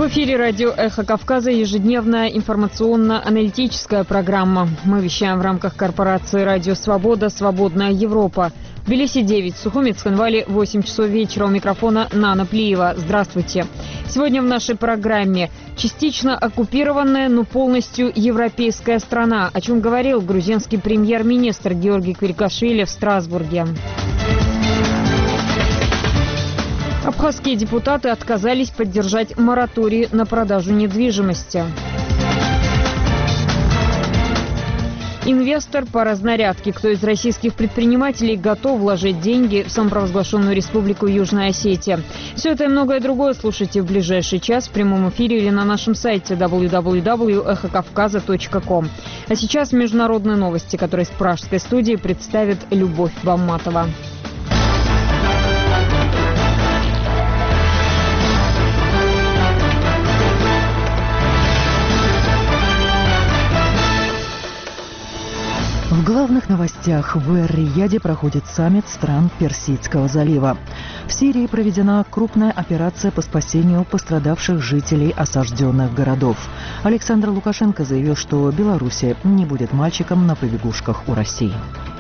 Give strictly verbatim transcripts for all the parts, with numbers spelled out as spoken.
В эфире радио «Эхо Кавказа» ежедневная информационно-аналитическая программа. Мы вещаем в рамках корпорации «Радио Свобода. Свободная Европа». В Тбилиси девять, в Сухуми, Цхинвале восемь часов вечера. У микрофона Нана Плиева. Здравствуйте. Сегодня в нашей программе частично оккупированная, но полностью европейская страна, о чем говорил грузинский премьер-министр Георгий Квикашвили в Страсбурге. Абхазские депутаты отказались поддержать мораторий на продажу недвижимости. Инвестор по разнарядке. Кто из российских предпринимателей готов вложить деньги в самопровозглашенную республику Южная Осетия? Все это и многое другое слушайте в ближайший час в прямом эфире или на нашем сайте дабл ю дабл ю дабл ю точка эхо кавказа точка ком. А сейчас международные новости, которые с пражской студии представит Любовь Бамматова. В главных новостях: в Эр-Рияде проходит саммит стран Персидского залива. В Сирии проведена крупная операция по спасению пострадавших жителей осажденных городов. Александр Лукашенко заявил, что Белоруссия не будет мальчиком на побегушках у России.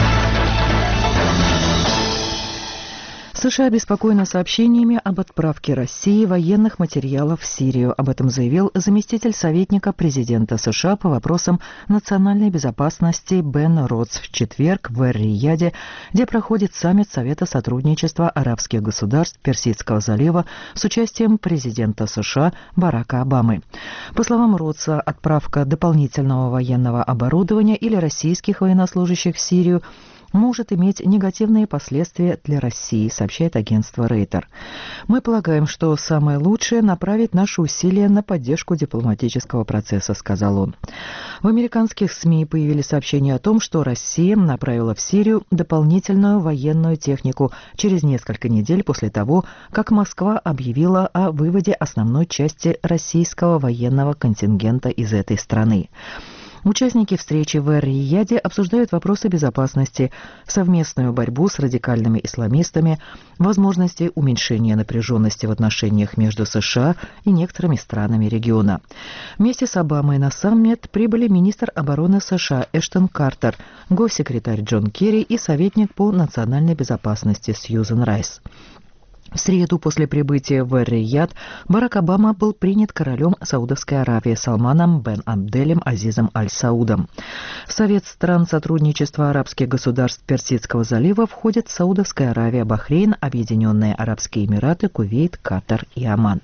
США обеспокоены сообщениями об отправке России военных материалов в Сирию. Об этом заявил заместитель советника президента США по вопросам национальной безопасности Бен Ротс в четверг в Эр-Рияде, где проходит саммит Совета сотрудничества арабских государств Персидского залива с участием президента США Барака Обамы. По словам Ротса, отправка дополнительного военного оборудования или российских военнослужащих в Сирию может иметь негативные последствия для России, сообщает агентство Рейтер. Мы полагаем, что самое лучшее — направить наши усилия на поддержку дипломатического процесса, сказал он. В американских СМИ появились сообщения о том, что Россия направила в Сирию дополнительную военную технику через несколько недель после того, как Москва объявила о выводе основной части российского военного контингента из этой страны. Участники встречи в Эр-Рияде обсуждают вопросы безопасности, совместную борьбу с радикальными исламистами, возможности уменьшения напряженности в отношениях между США и некоторыми странами региона. Вместе с Обамой на саммит прибыли министр обороны США Эштон Картер, госсекретарь Джон Керри и советник по национальной безопасности Сьюзен Райс. В среду после прибытия в Эр-Рияд Барак Обама был принят королем Саудовской Аравии Салманом бен Абделем Азизом Аль-Саудом. В Совет стран сотрудничества арабских государств Персидского залива входят Саудовская Аравия, Бахрейн, Объединенные Арабские Эмираты, Кувейт, Катар и Оман.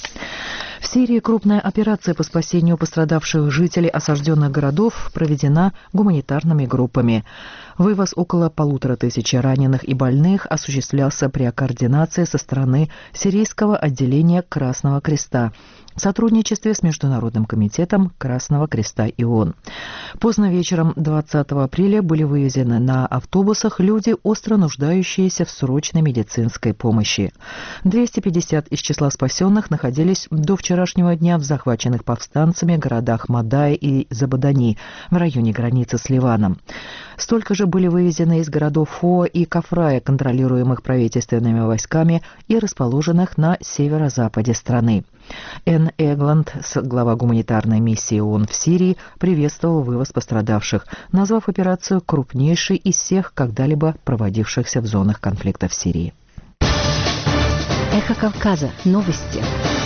В Сирии крупная операция по спасению пострадавших жителей осажденных городов проведена гуманитарными группами. Вывоз около полутора тысяч раненых и больных осуществлялся при координации со стороны сирийского отделения Красного Креста в сотрудничестве с Международным комитетом Красного Креста и ООН. Поздно вечером двадцатого апреля были вывезены на автобусах люди, остро нуждающиеся в срочной медицинской помощи. двести пятьдесят из числа спасенных находились до вчерашнего дня в захваченных повстанцами городах Мадай и Забадани в районе границы с Ливаном. Столько же были вывезены из городов Фоа и Кафрая, контролируемых правительственными войсками и расположенных на северо-западе страны. Энн Эгланд, глава гуманитарной миссии ООН в Сирии, приветствовал вывоз пострадавших, назвав операцию крупнейшей из всех когда-либо проводившихся в зонах конфликта в Сирии. Эхо Кавказа. Новости.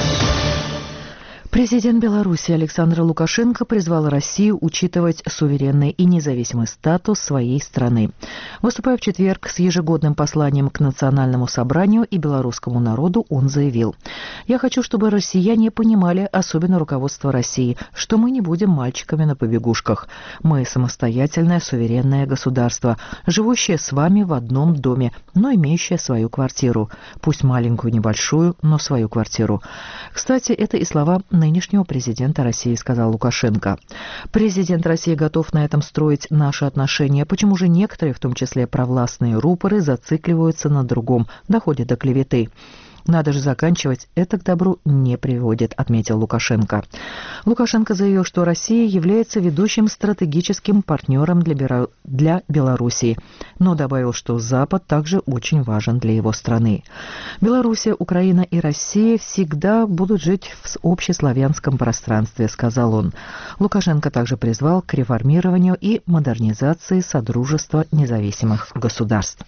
Президент Беларуси Александр Лукашенко призвал Россию учитывать суверенный и независимый статус своей страны. Выступая в четверг с ежегодным посланием к Национальному собранию и белорусскому народу, он заявил: «Я хочу, чтобы россияне понимали, особенно руководство России, что мы не будем мальчиками на побегушках. Мы самостоятельное суверенное государство, живущее с вами в одном доме, но имеющее свою квартиру. Пусть маленькую, небольшую, но свою квартиру». Кстати, это и слова нынешнего президента России, сказал Лукашенко. Президент России готов на этом строить наши отношения. Почему же некоторые, в том числе провластные рупоры, зацикливаются на другом, доходят до клеветы? Надо же заканчивать, это к добру не приводит, отметил Лукашенко. Лукашенко заявил, что Россия является ведущим стратегическим партнером для, Бера... для Белоруссии, но добавил, что Запад также очень важен для его страны. Белоруссия, Украина и Россия всегда будут жить в общеславянском пространстве, сказал он. Лукашенко также призвал к реформированию и модернизации Содружества независимых государств.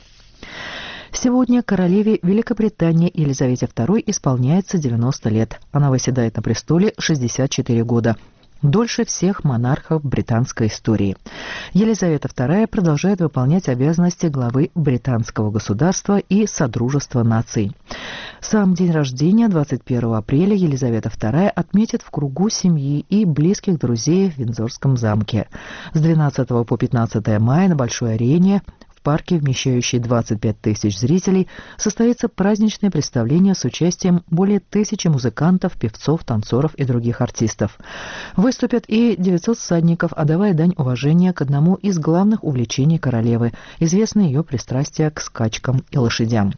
Сегодня королеве Великобритании Елизавете второй исполняется девяносто лет. Она восседает на престоле шестьдесят четыре года. Дольше всех монархов британской истории. Елизавета вторая продолжает выполнять обязанности главы британского государства и Содружества наций. Сам день рождения, двадцать первого апреля, Елизавета вторая отметит в кругу семьи и близких друзей в Виндзорском замке. С двенадцатого по пятнадцатое мая на Большой арене в парке, вмещающей двадцать пять тысяч зрителей, состоится праздничное представление с участием более тысячи музыкантов, певцов, танцоров и других артистов. Выступят и девятьсот всадников, отдавая дань уважения к одному из главных увлечений королевы, известное ее пристрастие к скачкам и лошадям.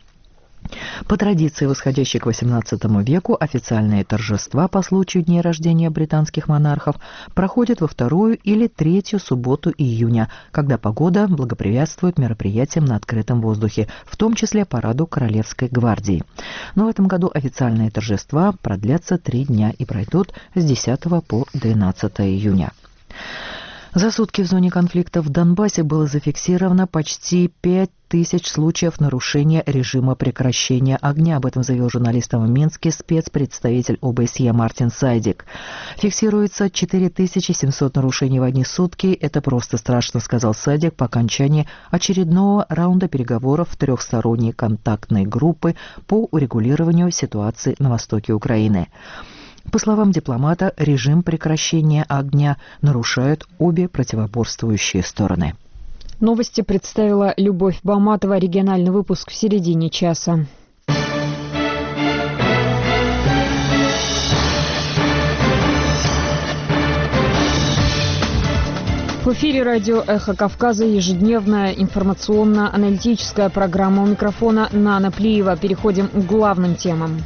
По традиции, восходящей к восемнадцатому веку, официальные торжества по случаю дней рождения британских монархов проходят во вторую или третью субботу июня, когда погода благоприятствует мероприятиям на открытом воздухе, в том числе параду Королевской гвардии. Но в этом году официальные торжества продлятся три дня и пройдут с десятого по двенадцатое июня. За сутки в зоне конфликта в Донбассе было зафиксировано почти пять тысяч случаев нарушения режима прекращения огня. Об этом заявил журналистам в Минске спецпредставитель О Бэ С Е Мартин Сайдик. Фиксируется четыре тысячи семьсот нарушений в одни сутки. Это просто страшно, сказал Сайдик по окончании очередного раунда переговоров трехсторонней контактной группы по урегулированию ситуации на востоке Украины. По словам дипломата, режим прекращения огня нарушают обе противоборствующие стороны. Новости представила Любовь Баматова. Региональный выпуск в середине часа. В эфире радио «Эхо Кавказа» ежедневная информационно-аналитическая программа. У микрофона Нана Плиева. Переходим к главным темам.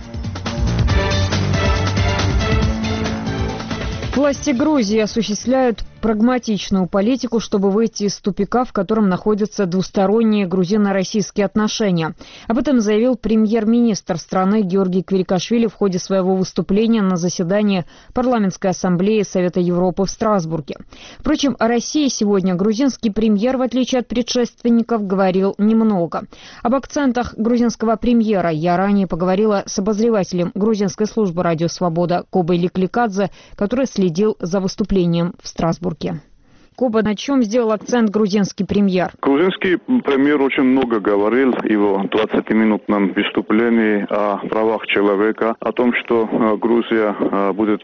Власти Грузии осуществляют прагматичную политику, чтобы выйти из тупика, в котором находятся двусторонние грузино-российские отношения. Об этом заявил премьер-министр страны Георгий Квирикашвили в ходе своего выступления на заседании Парламентской ассамблеи Совета Европы в Страсбурге. Впрочем, о России сегодня грузинский премьер, в отличие от предшественников, говорил немного. Об акцентах грузинского премьера я ранее поговорила с обозревателем грузинской службы «Радио Свобода» Кобой Ликликадзе, который следил за выступлением в Страсбурге. Коба, на чем сделал акцент грузинский премьер? Грузинский премьер очень много говорил в его двадцатиминутном выступлении о правах человека, о том, что Грузия будет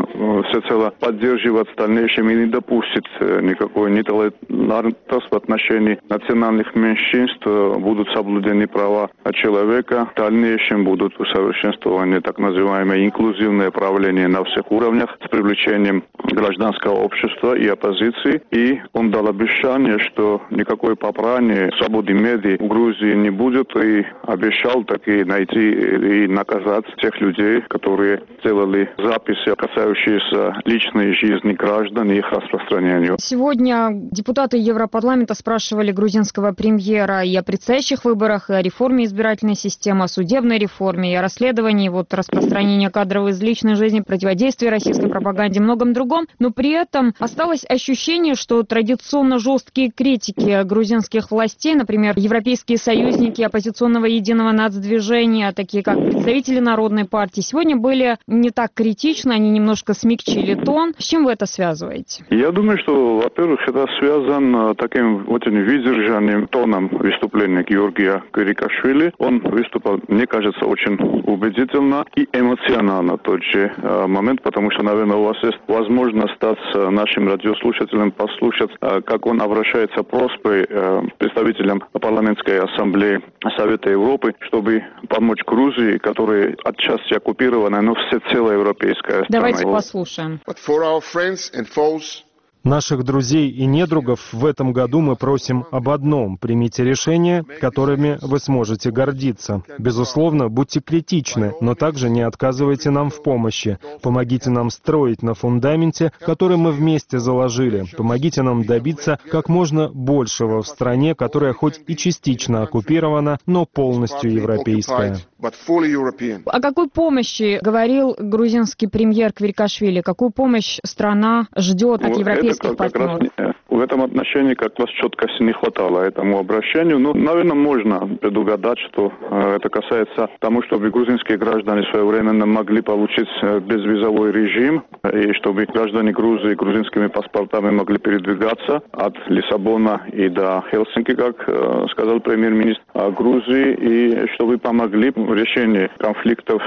всецело поддерживать в дальнейшем и не допустит никакой нетолерантности в отношении национальных меньшинств, будут соблюдены права человека, в дальнейшем будут усовершенствованы так называемое инклюзивное правление на всех уровнях с привлечением гражданского общества и оппозиции. И он дал обещание, что никакой попрания свободы медиа в Грузии не будет, и обещал таки найти и наказать тех людей, которые сделали записи, касающиеся личной жизни граждан и их распространению. Сегодня депутаты Европарламента спрашивали грузинского премьера и о предстоящих выборах, и о реформе избирательной системы, о судебной реформе, и о расследовании вот, распространения кадров из личной жизни, противодействии российской пропаганде и многом другом. Но при этом осталось ощущение, что традиционно жесткие критики грузинских властей, например, европейские союзники оппозиционного единого нацдвижения, такие как представители Народной партии, сегодня были не так критичны, они немножко смягчили тон. С чем вы это связываете? Я думаю, что, во-первых, это связано таким очень выдержанным тоном выступления Георгия Квирикашвили. Он выступал, мне кажется, очень убедительно и эмоционально в тот же момент, потому что, наверное, у вас есть возможность стать нашим радиослушателем, послушать, как он обращается просьбой представителям парламентской ассамблеи Совета Европы, чтобы помочь Грузии, которая отчасти оккупирована, но всецело европейская страна. Давайте послушаем. Наших друзей и недругов в этом году мы просим об одном. Примите решения, которыми вы сможете гордиться. Безусловно, будьте критичны, но также не отказывайте нам в помощи. Помогите нам строить на фундаменте, который мы вместе заложили. Помогите нам добиться как можно большего в стране, которая хоть и частично оккупирована, но полностью европейская. О какой помощи говорил грузинский премьер Квирикашвили? Какую помощь страна ждет от европейских партнеров? В этом отношении как раз четкости не хватало этому обращению. Ну, наверное, можно предугадать, что э, это касается тому, чтобы грузинские граждане своевременно могли получить э, безвизовой режим, и чтобы граждане Грузии грузинскими паспортами могли передвигаться от Лиссабона и до Хельсинки, как э, сказал премьер-министр Грузии, и чтобы помогли в решении конфликтов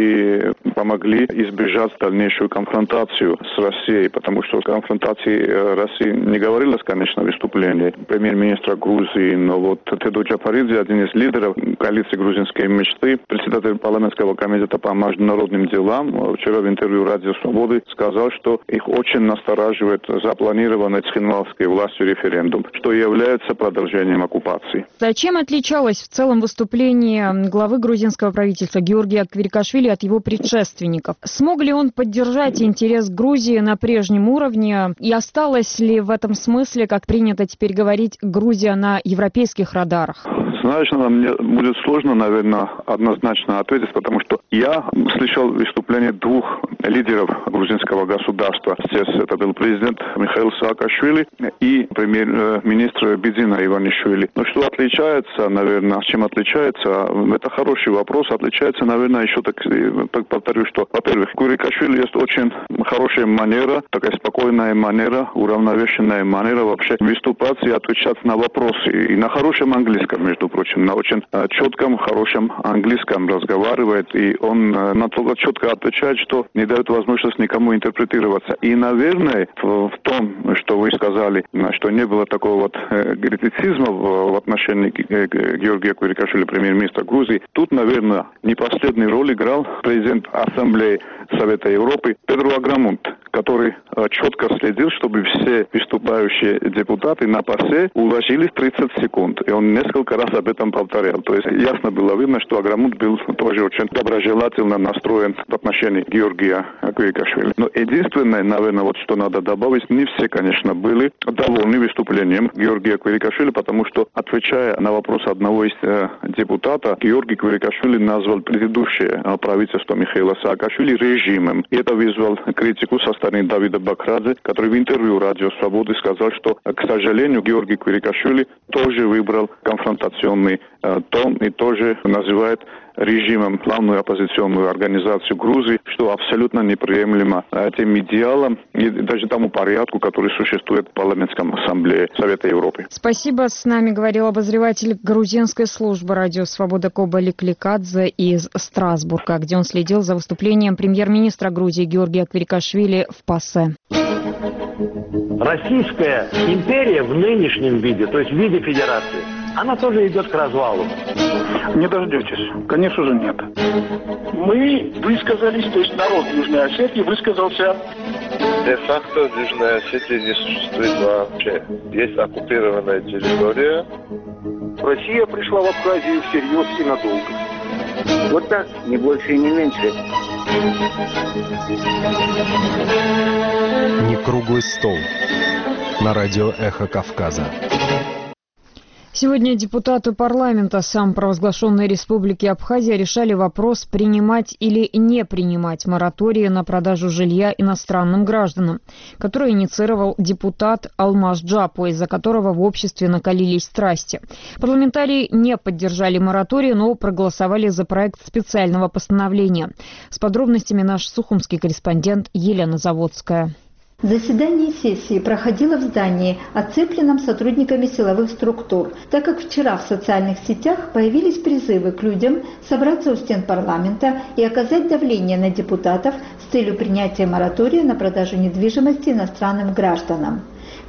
и помогли избежать дальнейшую конфронтацию с Россией, потому что конфронтации России не говорилось, конечно, в выступлении премьер-министра Грузии, но вот Тедо Джапаридзе, один из лидеров коалиции «Грузинской мечты», председатель парламентского комитета по международным делам, вчера в интервью «Радио Свободы» сказал, что их очень настораживает запланированный цхинвалской властью референдум, что является продолжением оккупации. Зачем отличалось в целом выступление главы грузинского правительства Георгия Квирикашвили от его предшественников? Смог ли он поддержать интерес Грузии на прежнем уровне? И осталась ли в этом смысле, как принято теперь говорить, Грузия на европейских радарах? Знаешь, мне будет сложно, наверное, однозначно ответить, потому что я слышал выступление двух лидеров грузинского государства. Здесь это был президент Михаил Саакашвили и премьер-министр Бидзина Иванишвили. Но что отличается, наверное, чем отличается, это хороший вопрос. Отличается, наверное, еще так, так повторю, что, во-первых, у Квирикашвили есть очень хорошая манера, такая спокойная манера, уравновешенная манера вообще выступать и отвечать на вопросы. И на хорошем английском, между прочим, на очень четком, хорошем английском разговаривает, и он настолько четко отвечает, что не дает возможность никому интерпретироваться. И, наверное, в, в том, что вы сказали, что не было такого вот э, критицизма в, в отношении э, Георгия Квирикашвили, премьер-министра Грузии, тут, наверное, не последнюю роль играл президент Ассамблеи Совета Европы Педро Аграмунт, который э, четко следил, чтобы все выступающие депутаты на ПАСЕ уложились тридцать секунд. И он несколько раз об этом повторял. То есть ясно было видно, что Аграмунт был тоже очень доброжелательно настроен в отношении Георгия Квирикашвили. Но единственное, наверное, вот что надо добавить, не все, конечно, были довольны выступлением Георгия Квирикашвили, потому что, отвечая на вопрос одного из э, депутатов, Георгий Квирикашвили назвал предыдущее э, правительство Михаила Саакашвили режимом. И это вызвало критику со стороны Давида Бакрадзе, который в интервью «Радио Свободы» сказал, что, к сожалению, Георгий Квирикашвили тоже выбрал конфронтационный э, тон и тоже называет режимом главную оппозиционную организацию Грузии, что абсолютно неприемлемо тем идеалам и даже тому порядку, который существует в парламентском ассамблее Совета Европы. Спасибо. С нами говорил обозреватель грузинской службы «Радио Свобода» Коба Ликликадзе из Страсбурга, где он следил за выступлением премьер-министра Грузии Георгия Квирикашвили в ПАСЕ. Российская империя в нынешнем виде, то есть в виде федерации, она тоже идет к развалу. Не дождетесь. Конечно же, нет. Мы высказались, то есть народ Южной Осетии высказался. Де-факто в Южной Осетии не существует вообще. Есть оккупированная территория. Россия пришла в Абхазию всерьез и надолго. Вот так, не больше и не меньше. Не круглый стол. На радио «Эхо Кавказа». Сегодня депутаты парламента самопровозглашенной республики Абхазия решали вопрос, принимать или не принимать моратории на продажу жилья иностранным гражданам, который инициировал депутат Алмаз Джапо, из-за которого в обществе накалились страсти. Парламентарии не поддержали мораторий, но проголосовали за проект специального постановления. С подробностями наш сухумский корреспондент Елена Заводская. Заседание сессии проходило в здании, оцепленном сотрудниками силовых структур, так как вчера в социальных сетях появились призывы к людям собраться у стен парламента и оказать давление на депутатов с целью принятия моратория на продажу недвижимости иностранным гражданам.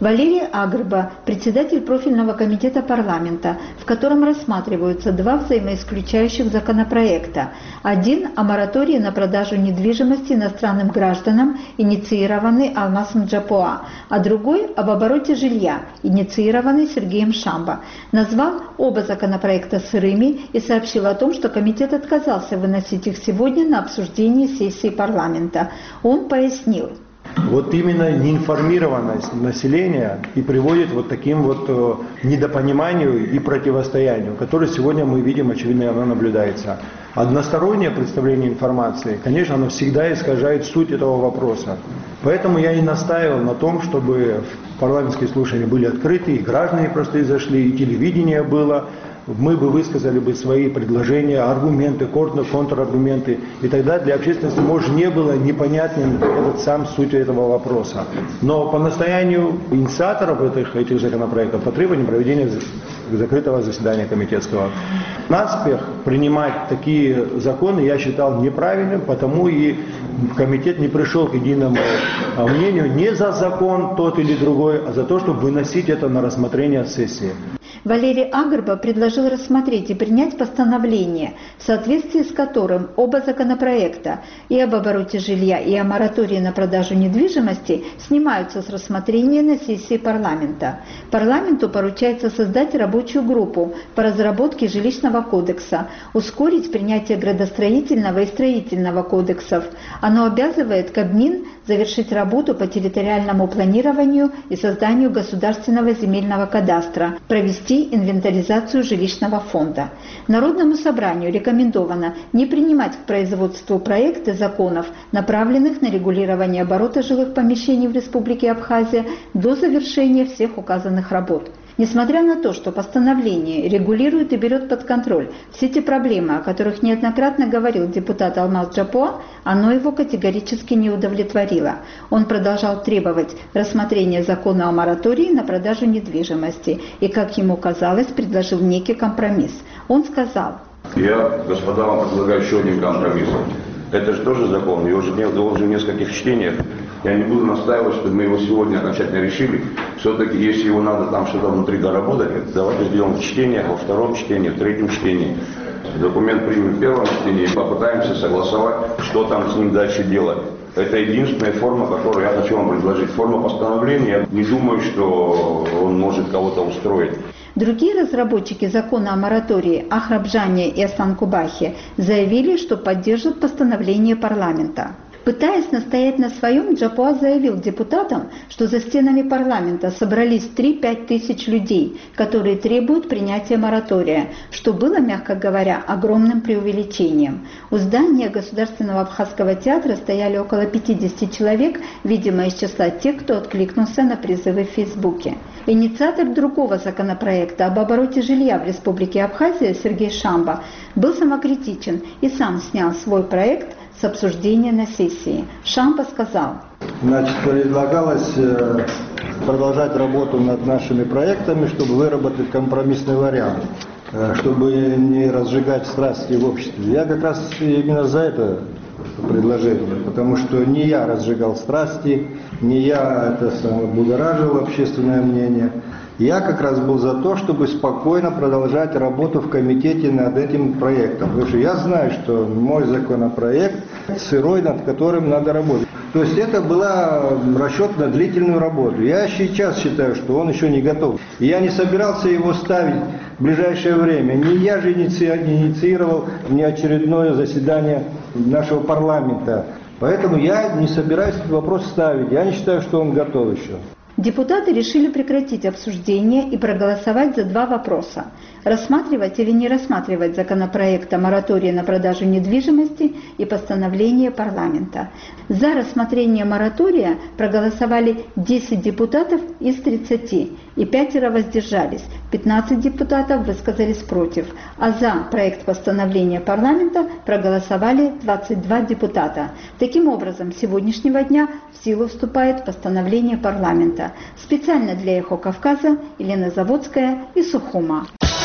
Валерий Агрба, председатель профильного комитета парламента, в котором рассматриваются два взаимоисключающих законопроекта. Один о моратории на продажу недвижимости иностранным гражданам, инициированный Алмазом Джапоа, а другой об обороте жилья, инициированный Сергеем Шамбо. Назвал оба законопроекта сырыми и сообщил о том, что комитет отказался выносить их сегодня на обсуждение сессии парламента. Он пояснил. Вот именно неинформированность населения и приводит вот таким вот недопониманию и противостоянию, которое сегодня мы видим, очевидно, оно наблюдается. Одностороннее представление информации, конечно, оно всегда искажает суть этого вопроса. Поэтому я и настаивал на том, чтобы парламентские слушания были открыты, и граждане простые зашли, и телевидение было. Мы бы высказали бы свои предложения, аргументы, контраргументы, и тогда для общественности, может, не было непонятен этот сам суть этого вопроса. Но по настоянию инициаторов этих, этих законопроектов по требованию проведения закрытого заседания комитетского. Наспех принимать такие законы я считал неправильным, потому и комитет не пришел к единому мнению не за закон тот или другой, а за то, чтобы выносить это на рассмотрение сессии. Валерий Агрба предложил рассмотреть и принять постановление, в соответствии с которым оба законопроекта и об обороте жилья, и о моратории на продажу недвижимости снимаются с рассмотрения на сессии парламента. Парламенту поручается создать рабочую группу по разработке жилищного кодекса, ускорить принятие градостроительного и строительного кодексов. Оно обязывает Кабмин завершить работу по территориальному планированию и созданию государственного земельного кадастра, провести инвентаризацию жилищного фонда. Народному собранию рекомендовано не принимать к производству проекты законов, направленных на регулирование оборота жилых помещений в Республике Абхазия до завершения всех указанных работ. Несмотря на то, что постановление регулирует и берет под контроль все те проблемы, о которых неоднократно говорил депутат Алмаз Джапоа, оно его категорически не удовлетворило. Он продолжал требовать рассмотрения закона о моратории на продажу недвижимости и, как ему казалось, предложил некий компромисс. Он сказал: «Я, господа, вам предлагаю еще один компромисс. Это же тоже закон, его же должен в нескольких чтениях. Я не буду настаивать, чтобы мы его сегодня окончательно решили. Все-таки, если его надо там что-то внутри доработать, давайте сделаем в чтениях, во втором чтении, в третьем чтении. Документ примем в первом чтении и попытаемся согласовать, что там с ним дальше делать. Это единственная форма, которую я хочу вам предложить. Форма постановления, я не думаю, что он может кого-то устроить». Другие разработчики закона о моратории Ахрабжане и Асланкубахе заявили, что поддержат постановление парламента. Пытаясь настоять на своем, Джапоа заявил депутатам, что за стенами парламента собрались три-пять тысяч людей, которые требуют принятия моратория, что было, мягко говоря, огромным преувеличением. У здания Государственного абхазского театра стояли около пятидесяти человек, видимо, из числа тех, кто откликнулся на призывы в Фейсбуке. Инициатор другого законопроекта об обороте жилья в Республике Абхазия Сергей Шамбо был самокритичен и сам снял свой проект с обсуждения на сессии. Шамбо сказал: Значит, предлагалось продолжать работу над нашими проектами, чтобы выработать компромиссный вариант, чтобы не разжигать страсти в обществе. Я как раз именно за это предложение, потому что не я разжигал страсти, не я это самое будоражил общественное мнение. Я как раз был за то, чтобы спокойно продолжать работу в комитете над этим проектом. Потому что я знаю, что мой законопроект сырой, над которым надо работать. То есть это был расчет на длительную работу. Я сейчас считаю, что он еще не готов. Я не собирался его ставить в ближайшее время. Не я же инициировал неочередное заседание нашего парламента. Поэтому я не собираюсь этот вопрос ставить. Я не считаю, что он готов еще. Депутаты решили прекратить обсуждение и проголосовать за два вопроса: рассматривать или не рассматривать законопроект о моратории на продажу недвижимости и постановление парламента. За рассмотрение моратория проголосовали десять депутатов из тридцати, и пятеро воздержались, пятнадцать депутатов высказались против, а за проект постановления парламента проголосовали двадцать два депутата. Таким образом, с сегодняшнего дня в силу вступает постановление парламента. Специально для «Эхо Кавказа» Елена Заводская и Сухума.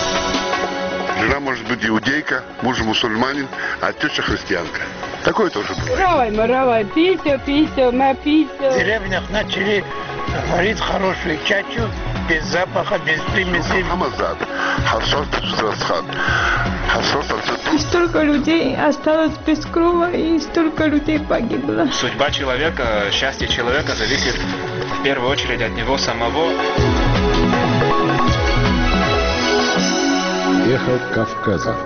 Жена может быть иудейка, муж мусульманин, а теща христианка. Такое тоже было. Равай, мы равай, пися, пися, мы пися. В деревнях начали Варить хорошую чачу, без запаха, без примесей. И столько людей осталось без крова, и столько людей погибло. Судьба человека, счастье человека зависит в первую очередь от него самого. Эхо Кавказа.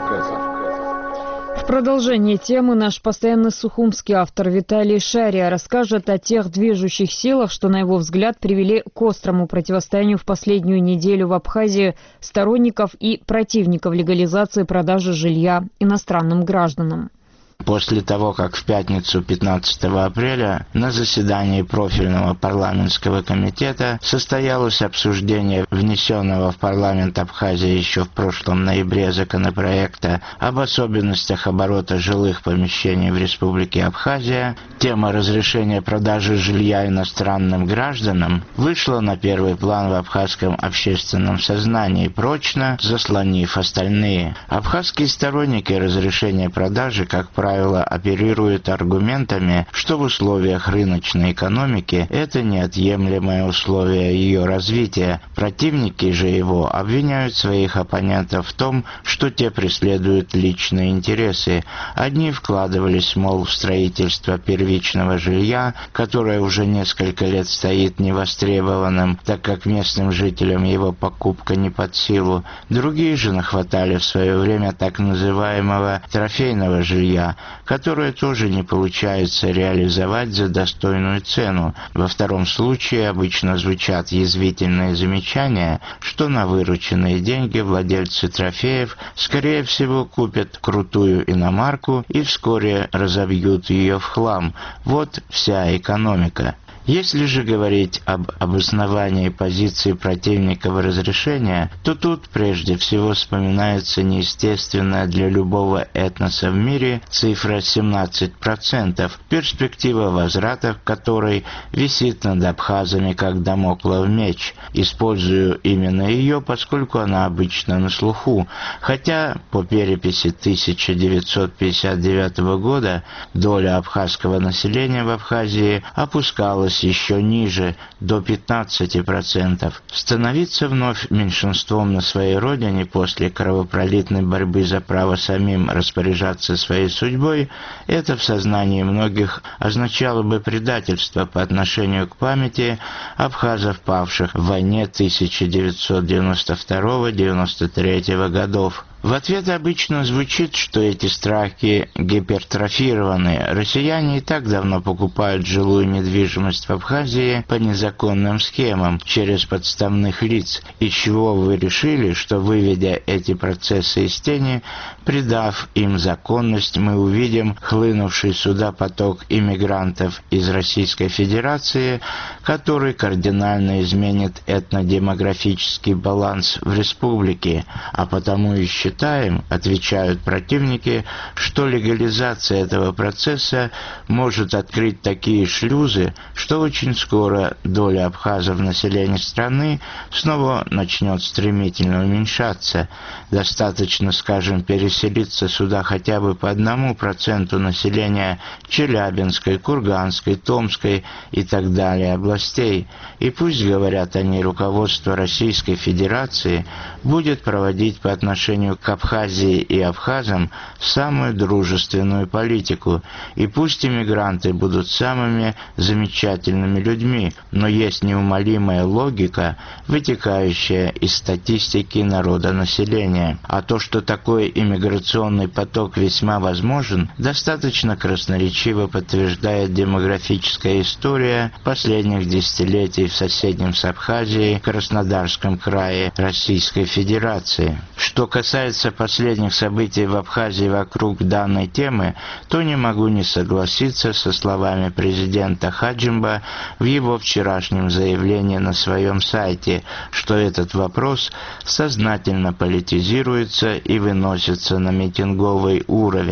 В продолжение темы наш постоянный сухумский автор Виталий Шария расскажет о тех движущих силах, что, на его взгляд, привели к острому противостоянию в последнюю неделю в Абхазии сторонников и противников легализации продажи жилья иностранным гражданам. После того, как в пятницу пятнадцатого апреля на заседании профильного парламентского комитета состоялось обсуждение внесенного в парламент Абхазии еще в прошлом ноябре законопроекта об особенностях оборота жилых помещений в Республике Абхазия, тема разрешения продажи жилья иностранным гражданам вышла на первый план в абхазском общественном сознании, прочно заслонив остальные. Абхазские сторонники разрешения продажи, как правило, правило, оперирует аргументами, что в условиях рыночной экономики это неотъемлемое условие ее развития. Противники же его обвиняют своих оппонентов в том, что те преследуют личные интересы. Одни вкладывались, мол, в строительство первичного жилья, которое уже несколько лет стоит невостребованным, так как местным жителям его покупка не под силу. Другие же нахватали в свое время так называемого трофейного жилья, которое тоже не получается реализовать за достойную цену. Во втором случае обычно звучат язвительные замечания, что на вырученные деньги владельцы трофеев, скорее всего, купят крутую иномарку и вскоре разобьют ее в хлам. Вот вся экономика. Если же говорить об обосновании позиции противников разрешения, то тут прежде всего вспоминается неестественная для любого этноса в мире цифра семнадцать процентов, перспектива возврата которой висит над абхазами как дамоклов меч. Использую именно ее, поскольку она обычно на слуху, хотя по переписи тысяча девятьсот пятьдесят девятого года доля абхазского населения в Абхазии опускалась еще ниже, до пятнадцати процентов. Становиться вновь меньшинством на своей родине после кровопролитной борьбы за право самим распоряжаться своей судьбой, это в сознании многих означало бы предательство по отношению к памяти абхазов, павших в войне тысяча девятьсот девяносто второго — девяносто третьего годов. В ответ обычно звучит, что эти страхи гипертрофированы. Россияне и так давно покупают жилую недвижимость в Абхазии по незаконным схемам через подставных лиц. Из чего вы решили, что, выведя эти процессы из тени, придав им законность, мы увидим хлынувший сюда поток иммигрантов из Российской Федерации, который кардинально изменит этнодемографический баланс в республике, а потому и считаем, Считаем, отвечают противники, что легализация этого процесса может открыть такие шлюзы, что очень скоро доля абхазов в населении страны снова начнет стремительно уменьшаться. Достаточно, скажем, переселиться сюда хотя бы по одному проценту населения Челябинской, Курганской, Томской и так далее областей. И пусть, говорят они, руководство Российской Федерации будет проводить по отношению к Абхазии и абхазам самую дружественную политику, и пусть иммигранты будут самыми замечательными людьми, но есть неумолимая логика, вытекающая из статистики народонаселения. А то, что такой иммиграционный поток весьма возможен, достаточно красноречиво подтверждает демографическая история последних десятилетий в соседнем с Абхазией Краснодарском крае Российской Федерации. Что касается последних событий в Абхазии вокруг данной темы, то не могу не согласиться со словами президента Хаджимба в его вчерашнем заявлении на своем сайте, что этот вопрос сознательно политизируется и выносится на митинговый уровень.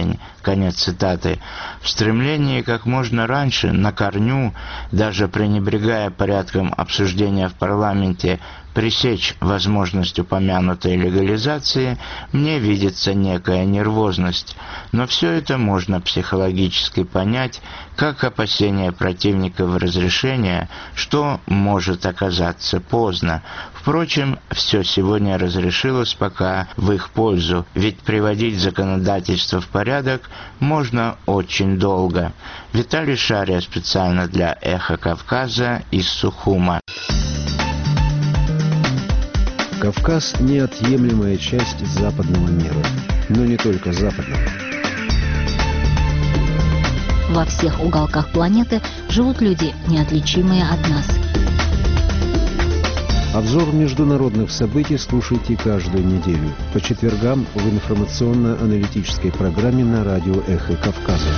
Конец цитаты. В стремлении как можно раньше, на корню, даже пренебрегая порядком обсуждения в парламенте, пресечь возможность упомянутой легализации, мне видится некая нервозность. Но все это можно психологически понять, как опасение противников разрешения, что может оказаться поздно. Впрочем, все сегодня разрешилось пока в их пользу, ведь приводить законодательство в порядок можно очень долго. Виталий Шария специально для «Эхо Кавказа» из Сухума. Кавказ – неотъемлемая часть западного мира, но не только западного. Во всех уголках планеты живут люди, неотличимые от нас. Обзор международных событий слушайте каждую неделю по четвергам в информационно-аналитической программе на радио «Эхо Кавказа».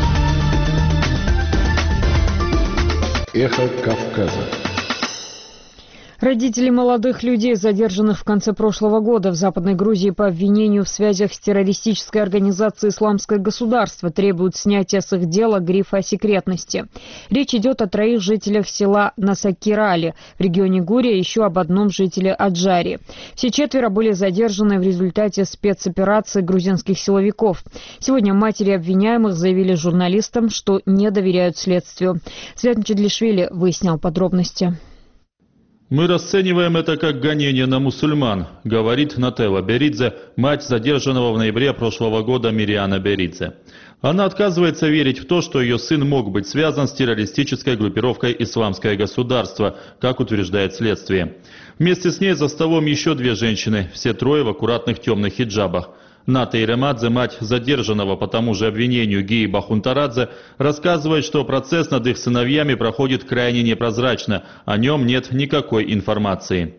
«Эхо Кавказа». Родители молодых людей, задержанных в конце прошлого года в Западной Грузии по обвинению в связях с террористической организацией «Исламское государство», требуют снятия с их дела грифа о секретности. Речь идет о троих жителях села Насакирали в регионе Гурия и еще об одном жителе Аджари. Все четверо были задержаны в результате спецоперации грузинских силовиков. Сегодня матери обвиняемых заявили журналистам, что не доверяют следствию. Свят Мчедлишвили выяснял подробности. «Мы расцениваем это как гонение на мусульман», — говорит Нателла Беридзе, мать задержанного в ноябре прошлого года Мириана Беридзе. Она отказывается верить в то, что ее сын мог быть связан с террористической группировкой «Исламское государство», как утверждает следствие. Вместе с ней за столом еще две женщины, все трое в аккуратных темных хиджабах. Ната Иремадзе, мать задержанного по тому же обвинению Гии Бахунтарадзе, рассказывает, что процесс над их сыновьями проходит крайне непрозрачно, о нем нет никакой информации.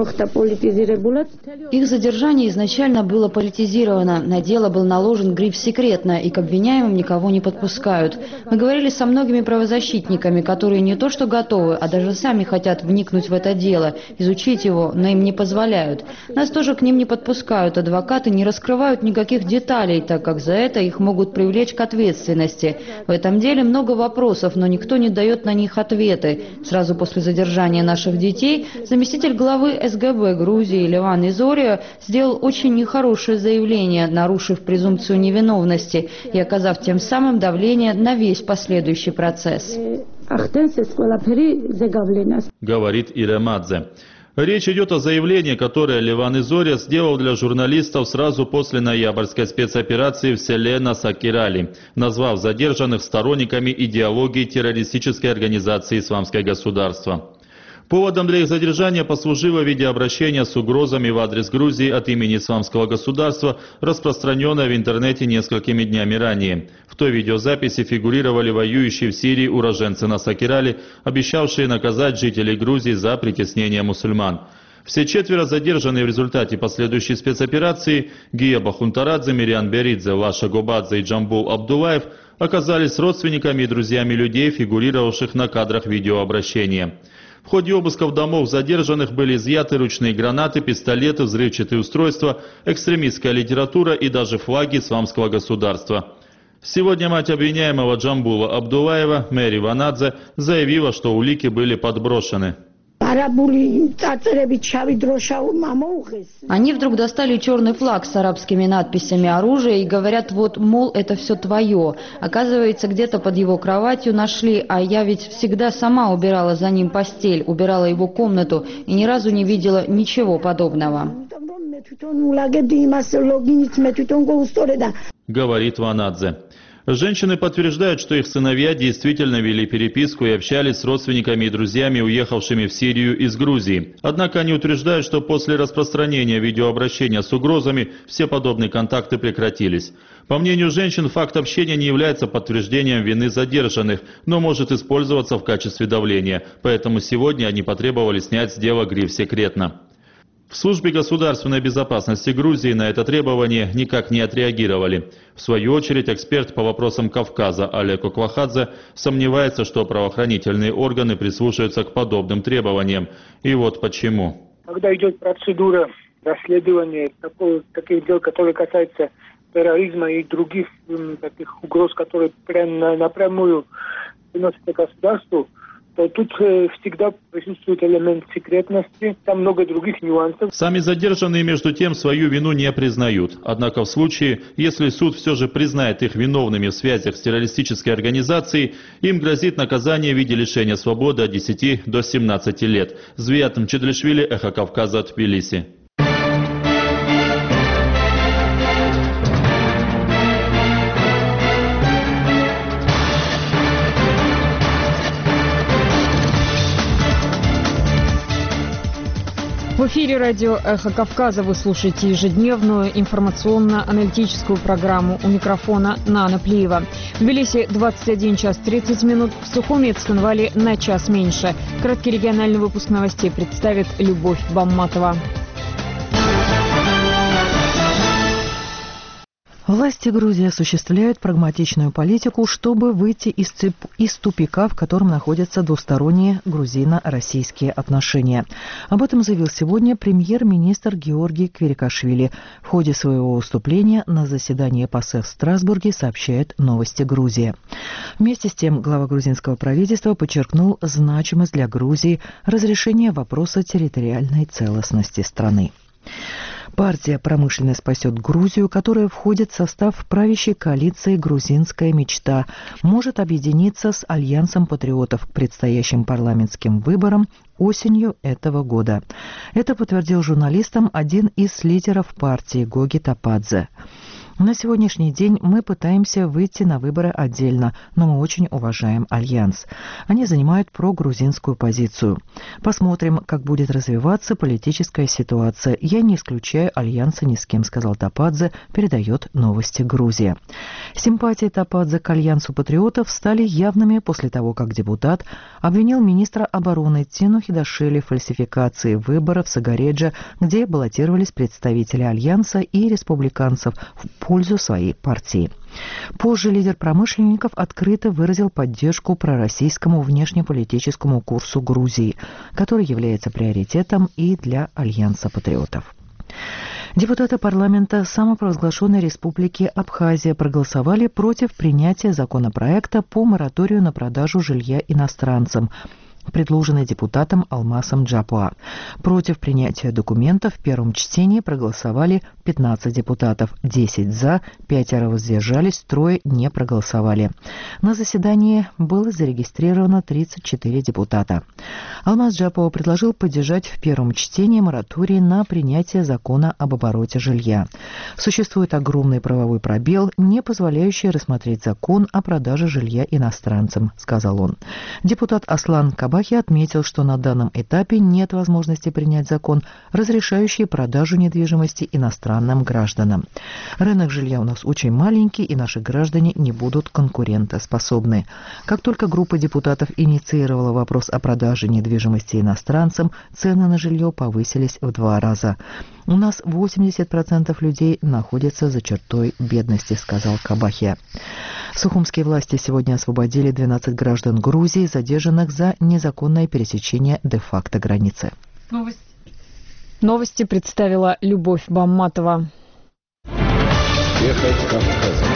Их задержание изначально было политизировано. На дело был наложен гриф «секретно», и к обвиняемым никого не подпускают. Мы говорили со многими правозащитниками, которые не то что готовы, а даже сами хотят вникнуть в это дело, изучить его, но им не позволяют. Нас тоже к ним не подпускают. Адвокаты не раскрывают никаких деталей, так как за это их могут привлечь к ответственности. В этом деле много вопросов, но никто не дает на них ответы. Сразу после задержания наших детей заместитель главы эс гэ бэ Грузии Леван Изорио сделал очень нехорошее заявление, нарушив презумпцию невиновности и оказав тем самым давление на весь последующий процесс. Говорит Иремадзе. Речь идет о заявлении, которое Леван Изорио сделал для журналистов сразу после ноябрьской спецоперации в селе Насакирали, назвав задержанных сторонниками идеологии террористической организации «Исламское государство». Поводом для их задержания послужило видеообращение с угрозами в адрес Грузии от имени Исламского государства, распространенное в интернете несколькими днями ранее. В той видеозаписи фигурировали воюющие в Сирии уроженцы Насакирали, обещавшие наказать жителей Грузии за притеснение мусульман. Все четверо задержанные в результате последующей спецоперации Гия Бахунтарадзе, Мириан Беридзе, Лаша Гобадзе и Джамбул Абдулаев оказались родственниками и друзьями людей, фигурировавших на кадрах видеообращения. В ходе обысков домов задержанных были изъяты ручные гранаты, пистолеты, взрывчатые устройства, экстремистская литература и даже флаги исламского государства. Сегодня мать обвиняемого Джамбула Абдулаева, Мэри Ванадзе, заявила, что улики были подброшены. Они вдруг достали черный флаг с арабскими надписями «Оружие» и говорят, вот, мол, это все твое. Оказывается, где-то под его кроватью нашли, а я ведь всегда сама убирала за ним постель, убирала его комнату и ни разу не видела ничего подобного. Говорит Ванадзе. Женщины подтверждают, что их сыновья действительно вели переписку и общались с родственниками и друзьями, уехавшими в Сирию из Грузии. Однако они утверждают, что после распространения видеообращения с угрозами все подобные контакты прекратились. По мнению женщин, факт общения не является подтверждением вины задержанных, но может использоваться в качестве давления. Поэтому сегодня они потребовали снять с дела гриф «секретно». В службе государственной безопасности Грузии на это требование никак не отреагировали. В свою очередь, эксперт по вопросам Кавказа Олег Оквахадзе сомневается, что правоохранительные органы прислушаются к подобным требованиям. И вот почему. Когда идет процедура расследования такого, таких дел, которые касаются терроризма и других м, таких угроз, которые прям на- напрямую приносят государству, то тут э, всегда присутствует элемент секретности, там много других нюансов. Сами задержанные, между тем, свою вину не признают. Однако в случае, если суд все же признает их виновными в связях с террористической организацией, им грозит наказание в виде лишения свободы от десяти до семнадцати лет. Звият Мчедлишвили, Эхо Кавказа, Тбилиси. В эфире радио «Эхо Кавказа» вы слушаете ежедневную информационно-аналитическую программу. У микрофона Нана Плиева. В Тбилиси двадцать один час тридцать минут, в Сухуми и Цхинвале на час меньше. Краткий региональный выпуск новостей представит Любовь Бамматова. Власти Грузии осуществляют прагматичную политику, чтобы выйти из, цеп... из тупика, в котором находятся двусторонние грузино-российские отношения. Об этом заявил сегодня премьер-министр Георгий Кверикашвили. В ходе своего выступления на заседании ПАСЕ в Страсбурге, сообщает «Новости Грузии». Вместе с тем глава грузинского правительства подчеркнул значимость для Грузии разрешения вопроса территориальной целостности страны. Партия «Промышленность спасет Грузию», которая входит в состав правящей коалиции «Грузинская мечта», может объединиться с Альянсом патриотов к предстоящим парламентским выборам осенью этого года. Это подтвердил журналистам один из лидеров партии Гоги Топадзе. На сегодняшний день мы пытаемся выйти на выборы отдельно, но мы очень уважаем Альянс. Они занимают прогрузинскую позицию. Посмотрим, как будет развиваться политическая ситуация. Я не исключаю Альянса ни с кем, сказал Топадзе, передает «Новости Грузия». Симпатии Топадзе к Альянсу патриотов стали явными после того, как депутат обвинил министра обороны Тину Хидашвили в фальсификации выборов в Сагареджа, где баллотировались представители Альянса и республиканцев в пользу своей партии. Позже лидер промышленников открыто выразил поддержку пророссийскому внешнеполитическому курсу Грузии, который является приоритетом и для Альянса патриотов. Депутаты парламента самопровозглашенной республики Абхазия проголосовали против принятия законопроекта по мораторию на продажу жилья иностранцам, предложенный депутатом Алмасом Джапуа. Против принятия документа в первом чтении проголосовали пятнадцать депутатов, десять за, пятеро воздержались, трое не проголосовали. На заседании было зарегистрировано тридцать четыре депутата. Алмас Джапуа предложил поддержать в первом чтении мораторий на принятие закона об обороте жилья. Существует огромный правовой пробел, не позволяющий рассмотреть закон о продаже жилья иностранцам, сказал он. Депутат Аслан Кабахи отметил, что на данном этапе нет возможности принять закон, разрешающий продажу недвижимости иностранным гражданам. Рынок жилья у нас очень маленький, и наши граждане не будут конкурентоспособны. Как только группа депутатов инициировала вопрос о продаже недвижимости иностранцам, цены на жилье повысились в два раза. У нас восемьдесят процентов людей находятся за чертой бедности, сказал Кабахи. Сухумские власти сегодня освободили двенадцать граждан Грузии, задержанных за незаконное пересечение де-факто границы. Новости. Новости представила Любовь Бамматова. Эхо Кавказа.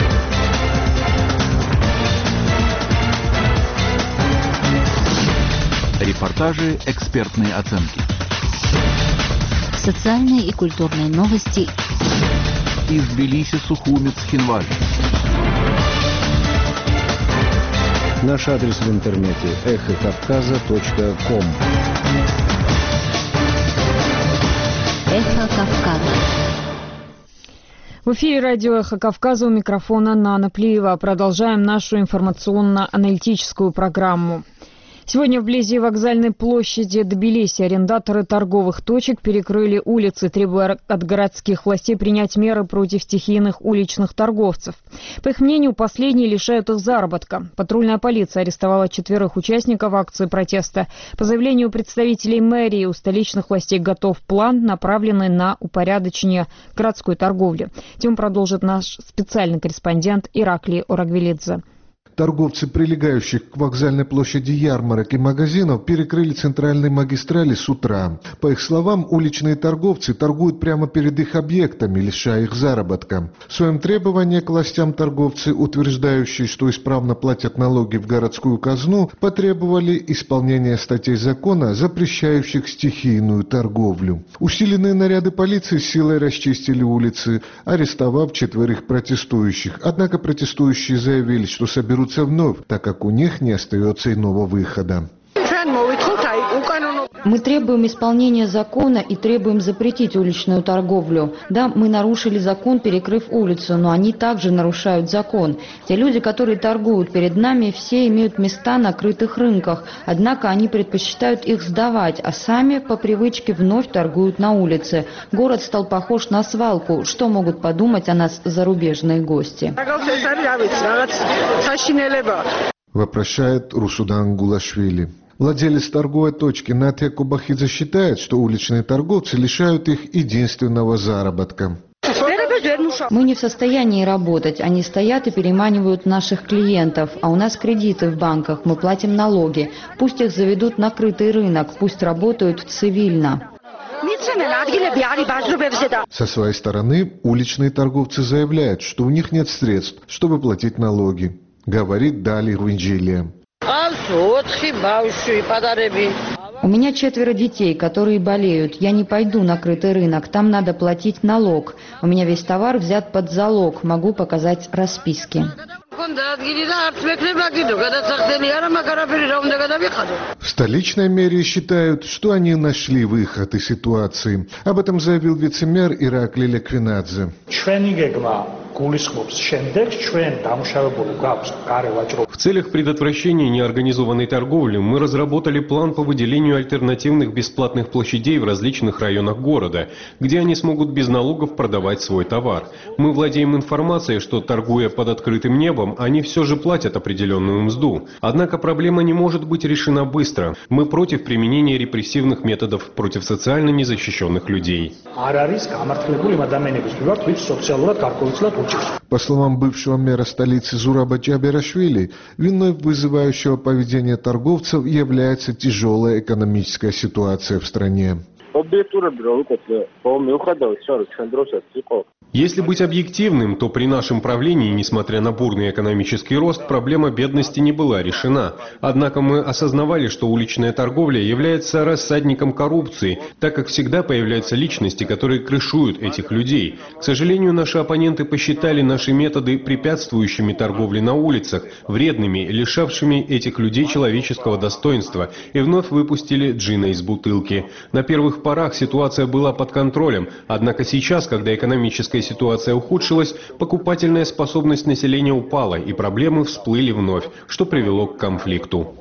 Репортажи, экспертные оценки. Социальные и культурные новости. Из Тбилиси, Сухуми, Цхинвали. Наш адрес в интернете эхо кавказа точка ком. Эхо Кавказа. В эфире радио «Эхо Кавказа», у микрофона Нана Плиева. Продолжаем нашу информационно-аналитическую программу. Сегодня вблизи вокзальной площади Тбилиси арендаторы торговых точек перекрыли улицы, требуя от городских властей принять меры против стихийных уличных торговцев. По их мнению, последние лишают их заработка. Патрульная полиция арестовала четверых участников акции протеста. По заявлению представителей мэрии, у столичных властей готов план, направленный на упорядочение городской торговли. Тему продолжит наш специальный корреспондент Ираклий Орагвелидзе. Торговцы, прилегающих к вокзальной площади ярмарок и магазинов, перекрыли центральные магистрали с утра. По их словам, уличные торговцы торгуют прямо перед их объектами, лишая их заработка. В своем требовании к властям торговцы, утверждающие, что исправно платят налоги в городскую казну, потребовали исполнения статей закона, запрещающих стихийную торговлю. Усиленные наряды полиции силой расчистили улицы, арестовав четверых протестующих. Однако протестующие заявили, что соберутся вновь, так как у них не остается иного выхода. Мы требуем исполнения закона и требуем запретить уличную торговлю. Да, мы нарушили закон, перекрыв улицу, но они также нарушают закон. Те люди, которые торгуют перед нами, все имеют места на крытых рынках, однако они предпочитают их сдавать, а сами по привычке вновь торгуют на улице. Город стал похож на свалку. Что могут подумать о нас зарубежные гости? Вопрошает Русудан Гулашвили. Владелец торговой точки Натья Кубахидзе считает, что уличные торговцы лишают их единственного заработка. Мы не в состоянии работать. Они стоят и переманивают наших клиентов, а у нас кредиты в банках, мы платим налоги. Пусть их заведут на крытый рынок, пусть работают цивильно. Со своей стороны, уличные торговцы заявляют, что у них нет средств, чтобы платить налоги, говорит Дали Руинжилия. У меня четверо детей, которые болеют. Я не пойду на крытый рынок, там надо платить налог. У меня весь товар взят под залог, могу показать расписки. В столичной мэрии считают, что они нашли выход из ситуации. Об этом заявил вице-мэр Иракли Леквинадзе. В целях предотвращения неорганизованной торговли мы разработали план по выделению альтернативных бесплатных площадей в различных районах города, где они смогут без налогов продавать свой товар. Мы владеем информацией, что, торгуя под открытым небом, они все же платят определенную мзду. Однако проблема не может быть решена быстро. Мы против применения репрессивных методов против социально незащищенных людей. По словам бывшего мэра столицы Зураба Джаберашвили, виной вызывающего поведения торговцев является тяжелая экономическая ситуация в стране. Если быть объективным, то при нашем правлении, несмотря на бурный экономический рост, проблема бедности не была решена. Однако мы осознавали, что уличная торговля является рассадником коррупции, так как всегда появляются личности, которые крышуют этих людей. К сожалению, наши оппоненты посчитали наши методы препятствующими торговле на улицах, вредными, лишавшими этих людей человеческого достоинства, и вновь выпустили джина из бутылки. На первых порах ситуация была под контролем, однако сейчас, когда экономическая ситуация ухудшилась, покупательная способность населения упала, и проблемы всплыли вновь, что привело к конфликту.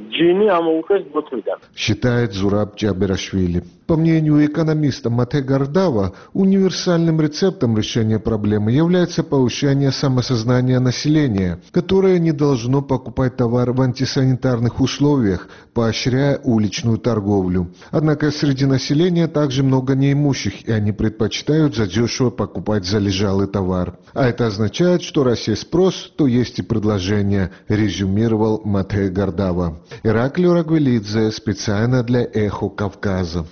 Считает Зураб Джаберашвили. По мнению экономиста Мате Гардава, универсальным рецептом решения проблемы является повышение самосознания населения, которое не должно покупать товар в антисанитарных условиях, поощряя уличную торговлю. Однако среди населения также много неимущих, и они предпочитают задешево покупать залежалый товар. А это означает, что раз есть спрос, то есть и предложение, резюмировал Мате Гардава. Ираклий Рагвелидзе специально для «Эхо Кавказа».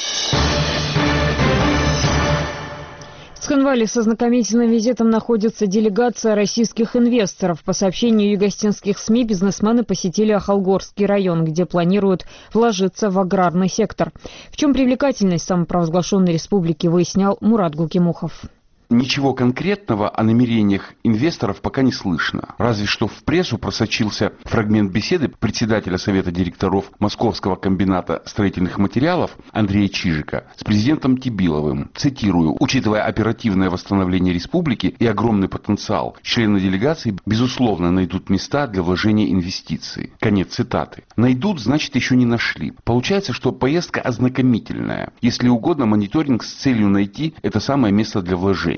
В Цхинвале со знакомительным визитом находится делегация российских инвесторов. По сообщению югостинских СМИ, бизнесмены посетили Ахалгорский район, где планируют вложиться в аграрный сектор. В чем привлекательность самопровозглашенной республики, выяснял Мурат Гукимухов. Ничего конкретного о намерениях инвесторов пока не слышно. Разве что в прессу просочился фрагмент беседы председателя Совета директоров Московского комбината строительных материалов Андрея Чижика с президентом Тибиловым. Цитирую: «Учитывая оперативное восстановление республики и огромный потенциал, члены делегации, безусловно, найдут места для вложения инвестиций». Конец цитаты. Найдут, значит, еще не нашли. Получается, что поездка ознакомительная. Если угодно, мониторинг с целью найти это самое место для вложений.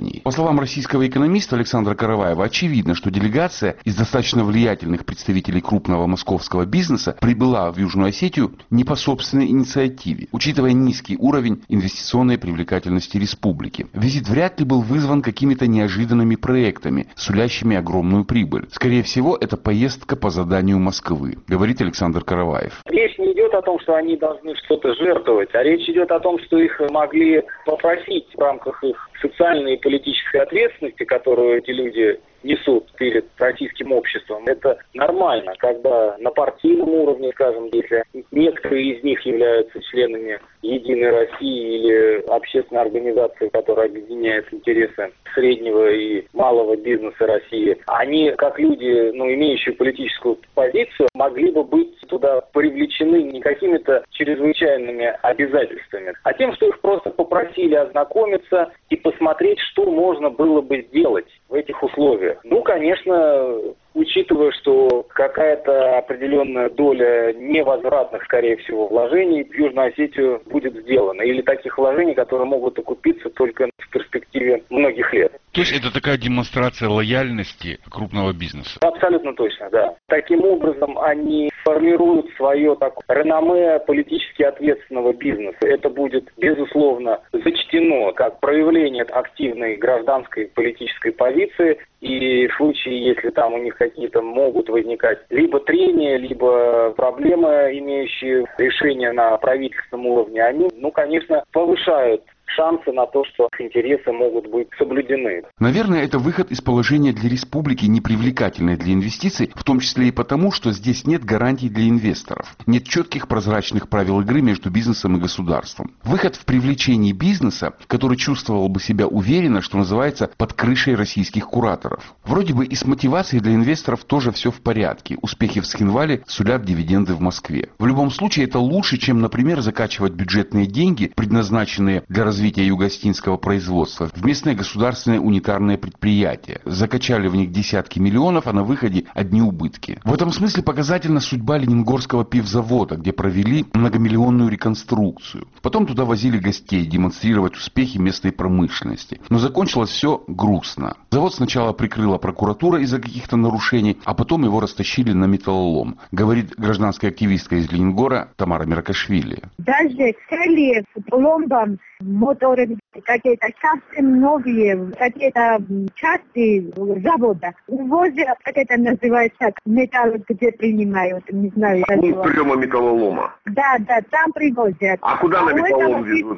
решений. По словам российского экономиста Александра Караваева, очевидно, что делегация из достаточно влиятельных представителей крупного московского бизнеса прибыла в Южную Осетию не по собственной инициативе, учитывая низкий уровень инвестиционной привлекательности республики. Визит вряд ли был вызван какими-то неожиданными проектами, сулящими огромную прибыль. Скорее всего, это поездка по заданию Москвы, говорит Александр Караваев. Речь не идет о том, что они должны что-то жертвовать, а речь идет о том, что их могли попросить в рамках их социальной и политической ответственности, которую эти люди несут перед российским обществом. Это нормально, когда на партийном уровне, скажем, если некоторые из них являются членами Единой России или общественной организации, которая объединяет интересы среднего и малого бизнеса России, они, как люди, ну, имеющие политическую позицию, могли бы быть туда привлечены не какими-то чрезвычайными обязательствами, а тем, что их просто попросили ознакомиться и посмотреть, что можно было бы сделать в этих условиях. Ну, конечно, учитывая, что какая-то определенная доля невозвратных, скорее всего, вложений в Южную Осетию будет сделана. Или таких вложений, которые могут окупиться только в перспективе многих лет. То есть это такая демонстрация лояльности крупного бизнеса? Абсолютно точно, да. Таким образом, они формируют свое такое реноме политически ответственного бизнеса. Это будет, безусловно, зачтено как проявление активной гражданской политической позиции. И в случае, если там у них какие-то могут возникать либо трения, либо проблемы, имеющие решение на правительственном уровне, они, ну, конечно, повышают шансы на то, что интересы могут быть соблюдены. Наверное, это выход из положения для республики непривлекательной для инвестиций, в том числе и потому, что здесь нет гарантий для инвесторов. Нет четких прозрачных правил игры между бизнесом и государством. Выход в привлечении бизнеса, который чувствовал бы себя уверенно, что называется, под крышей российских кураторов. Вроде бы и с мотивацией для инвесторов тоже все в порядке. Успехи в Схинвале сулят дивиденды в Москве. В любом случае это лучше, чем, например, закачивать бюджетные деньги, предназначенные для развития развития югостинского производства в местное государственное унитарное предприятие. Закачали в них десятки миллионов, а на выходе одни убытки. В этом смысле показательна судьба Ленингорского пивзавода, где провели многомиллионную реконструкцию. Потом туда возили гостей демонстрировать успехи местной промышленности. Но закончилось все грустно. Завод сначала прикрыла прокуратура из-за каких-то нарушений, а потом его растащили на металлолом, говорит гражданская активистка из Ленингора Тамара Меркашвили. Даже цели с пломбом моторы, какие-то совсем новые, какие-то части завода. Увозят, как это называется, металл, где принимают, не знаю. Пункт приема металлолома. Да, да, там привозят. А куда на металлолом везут?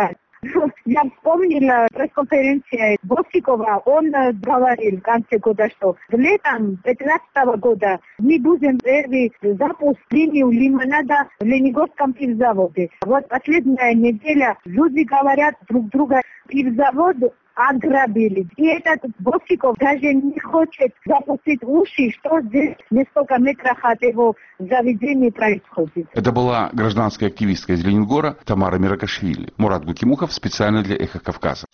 Я вспомнила пресс-конференцию Босикова, он говорил в конце года, что летом две тысячи пятнадцатого года мы будем первый запуск линию лимонада в Ленинском пивзаводе. Вот последняя неделя люди говорят друг друга, пивзавод ограбили. И этот Босиков даже не хочет запустить уши, что здесь несколько метров от его заведения происходит. Это была гражданская активистка из Ленингора Тамара Меркашвили. Мурат Гукимухов специально для «Эхо Кавказа».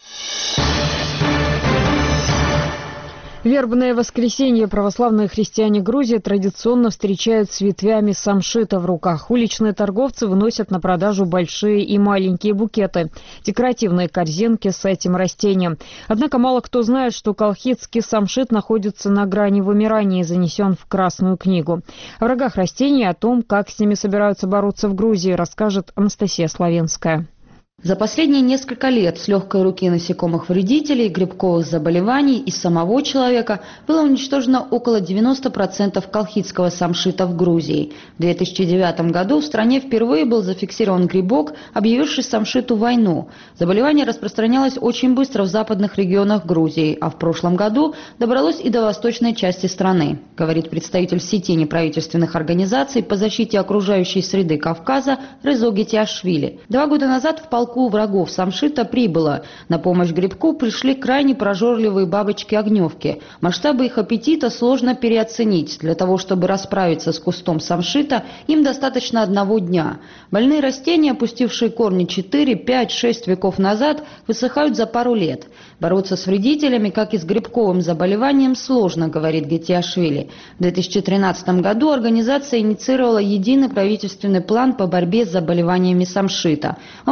Вербное воскресенье православные христиане Грузии традиционно встречают с ветвями самшита в руках. Уличные торговцы выносят на продажу большие и маленькие букеты, декоративные корзинки с этим растением. Однако мало кто знает, что колхидский самшит находится на грани вымирания и занесен в Красную книгу. О врагах растений и о том, как с ними собираются бороться в Грузии, расскажет Анастасия Славенская. За последние несколько лет с легкой руки насекомых-вредителей, грибковых заболеваний и самого человека было уничтожено около девяноста процентов колхидского самшита в Грузии. В две тысячи девятом году в стране впервые был зафиксирован грибок, объявивший самшиту войну. Заболевание распространялось очень быстро в западных регионах Грузии, а в прошлом году добралось и до восточной части страны, говорит представитель сети неправительственных организаций по защите окружающей среды Кавказа Резо Гетиашвили. Два года назад в полку у врагов самшита прибыло. На помощь грибку пришли крайне прожорливые бабочки-огневки. Масштабы их аппетита сложно переоценить. Для того, чтобы расправиться с кустом самшита, им достаточно одного дня. Больные растения, опустившие корни четыре, пять, шесть веков назад, высыхают за пару лет. Бороться с вредителями, как и с грибковым заболеванием, сложно, говорит Гетиашвили. В две тысячи тринадцатом году организация инициировала единый правительственный план по борьбе с заболеваниями самшита. Он предусматривает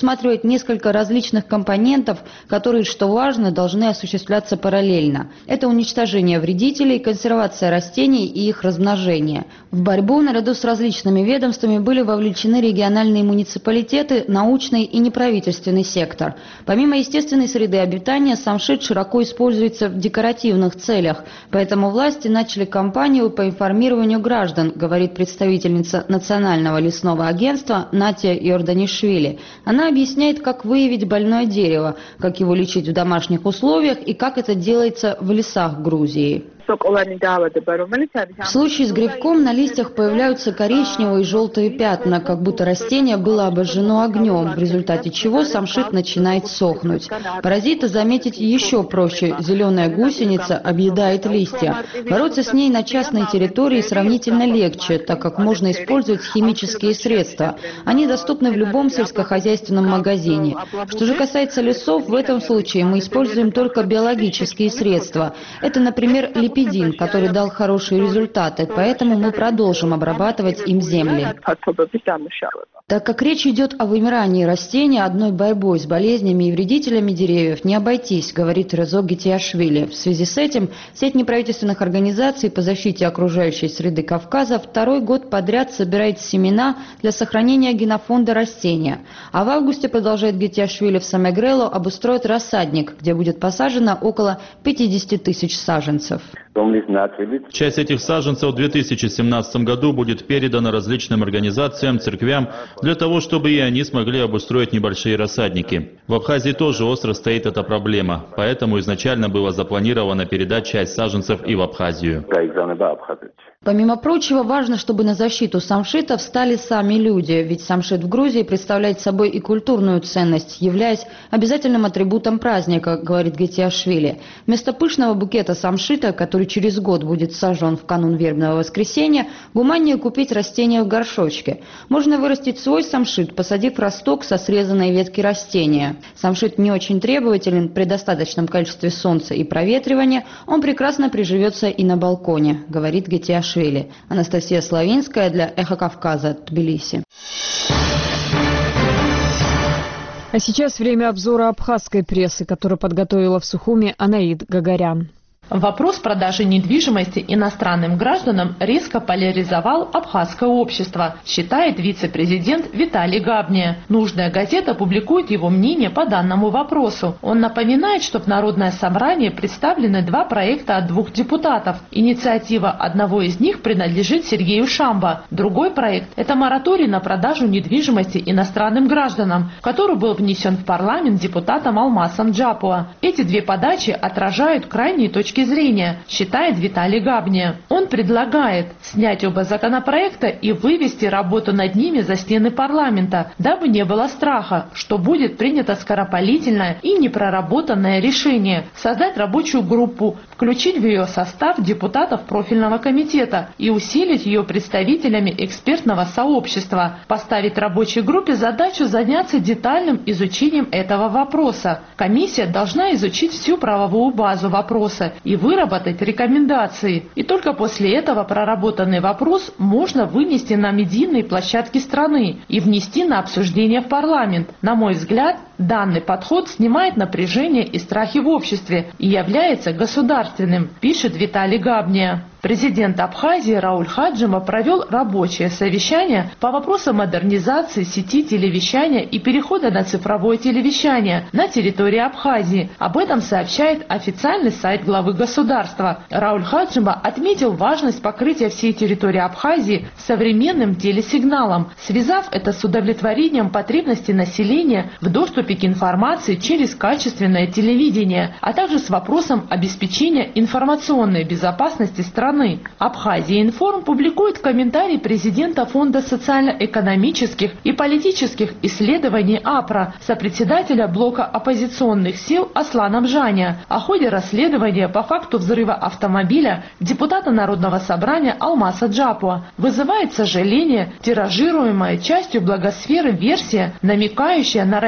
предусматривает несколько различных компонентов, которые, что важно, должны осуществляться параллельно. Это уничтожение вредителей, консервация растений и их размножение. В борьбу наряду с различными ведомствами были вовлечены региональные муниципалитеты, научный и неправительственный сектор. Помимо естественной среды обитания, самшит широко используется в декоративных целях, поэтому власти начали кампанию по информированию граждан, говорит представительница Национального лесного агентства Натя Йорданишвили. Она объясняет, как выявить больное дерево, как его лечить в домашних условиях и как это делается в лесах Грузии. В случае с грибком на листьях появляются коричневые и желтые пятна, как будто растение было обожжено огнем, в результате чего самшит начинает сохнуть. Паразита заметить еще проще. Зеленая гусеница объедает листья. Бороться с ней на частной территории сравнительно легче, так как можно использовать химические средства. Они доступны в любом сельскохозяйственном магазине. Что же касается лесов, в этом случае мы используем только биологические средства. Это, например, липидин, который дал хорошие результаты, поэтому мы продолжим обрабатывать им земли. Так как речь идет о вымирании растений, одной борьбой с болезнями и вредителями деревьев не обойтись, говорит Резо Гетиашвили. В связи с этим сеть неправительственных организаций по защите окружающей среды Кавказа второй год подряд собирает семена для сохранения генофонда растения. А в августе, продолжает Гетиашвили, в Самегрело обустроят рассадник, где будет посажено около пятидесяти тысяч саженцев. Часть этих саженцев в две тысячи семнадцатом году будет передана различным организациям, церквям, для того, чтобы и они смогли обустроить небольшие рассадники. В Абхазии тоже остро стоит эта проблема, поэтому изначально было запланировано передать часть саженцев и в Абхазию. Помимо прочего, важно, чтобы на защиту самшита встали сами люди, ведь самшит в Грузии представляет собой и культурную ценность, являясь обязательным атрибутом праздника, говорит Гетиашвили. Вместо пышного букета самшита, который через год будет сажен в канун Вербного воскресенья, гуманнее купить растения в горшочке. Можно вырастить свой самшит, посадив росток со срезанной ветки растения. Самшит не очень требователен, при достаточном количестве солнца и проветривания он прекрасно приживется и на балконе, говорит Гетиашвили. Анастасия Славинская для Эхо Кавказа, Тбилиси. А сейчас время обзора абхазской прессы, которую подготовила в Сухуми Анаид Гагарян. Вопрос продажи недвижимости иностранным гражданам резко поляризовал абхазское общество, считает вице-президент Виталий Габния. Нужная газета публикует его мнение по данному вопросу. Он напоминает, что в Народное собрание представлены два проекта от двух депутатов. Инициатива одного из них принадлежит Сергею Шамбо. Другой проект – это мораторий на продажу недвижимости иностранным гражданам, который был внесен в парламент депутатом Алмасом Джапуа. Эти две подачи отражают крайние точки зрения, считает Виталий Габния. Он предлагает снять оба законопроекта и вывести работу над ними за стены парламента, дабы не было страха, что будет принято скоропалительное и непроработанное решение, создать рабочую группу, включить в ее состав депутатов профильного комитета и усилить ее представителями экспертного сообщества, поставить рабочей группе задачу заняться детальным изучением этого вопроса. Комиссия должна изучить всю правовую базу вопроса и выработать рекомендации. И только после этого проработанный вопрос можно вынести на медийные площадки страны и внести на обсуждение в парламент. На мой взгляд, данный подход снимает напряжение и страхи в обществе и является государственным, пишет Виталий Габния. Президент Абхазии Рауль Хаджима провел рабочее совещание по вопросам модернизации сети телевещания и перехода на цифровое телевещание на территории Абхазии. Об этом сообщает официальный сайт главы государства. Рауль Хаджима отметил важность покрытия всей территории Абхазии современным телесигналом, связав это с удовлетворением потребностей населения в доступе к информации через качественное телевидение, а также с вопросом обеспечения информационной безопасности страны. Абхазия Информ публикует комментарий президента Фонда социально-экономических и политических исследований АПРА, сопредседателя блока оппозиционных сил Аслана Бжаня о ходе расследования по факту взрыва автомобиля депутата Народного собрания Алмаса Джапуа. Вызывает сожаление тиражируемая частью благосферы версия, намекающая на российский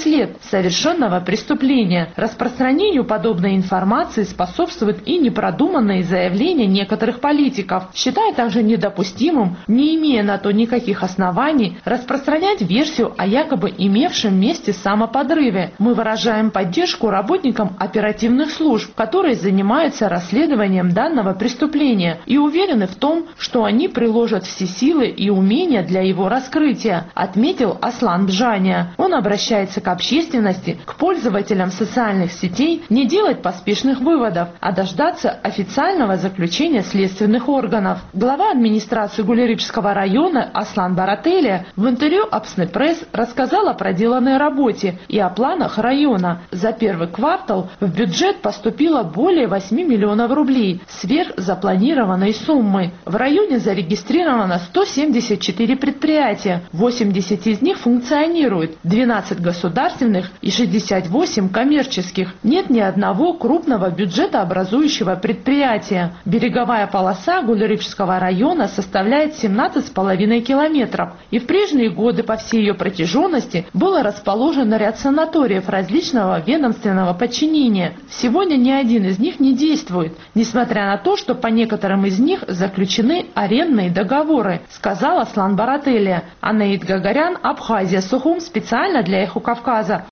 след совершенного преступления. Распространению подобной информации способствует и непродуманные заявления некоторых политиков. Считаю также недопустимым, не имея на то никаких оснований, распространять версию о якобы имевшем месте самоподрыве. Мы выражаем поддержку работникам оперативных служб, которые занимаются расследованием данного преступления, и уверены в том, что они приложат все силы и умения для его раскрытия, отметил Аслан Бжаня. Он обращается к общественности, к пользователям социальных сетей не делать поспешных выводов, а дождаться официального заключения следственных органов. Глава администрации Гулеричского района Аслан Барателия в интервью Апсны Пресс рассказал о проделанной работе и о планах района. За первый квартал в бюджет поступило более восьми миллионов рублей сверх запланированной суммы. В районе зарегистрировано сто семьдесят четыре предприятия, восемьдесят из них функционируют, двенадцать государственных и шестьдесят восемь коммерческих. Нет ни одного крупного бюджетообразующего предприятия. Береговая полоса Гулеричского района составляет семнадцать с половиной километров, и в прежние годы по всей ее протяженности было расположено ряд санаториев различного ведомственного подчинения. Сегодня ни один из них не действует, несмотря на то, что по некоторым из них заключены арендные договоры, сказал Аслан Барателия. Анаид Гагарян, Абхазия, Сухум, специально для Эхо Кавказа.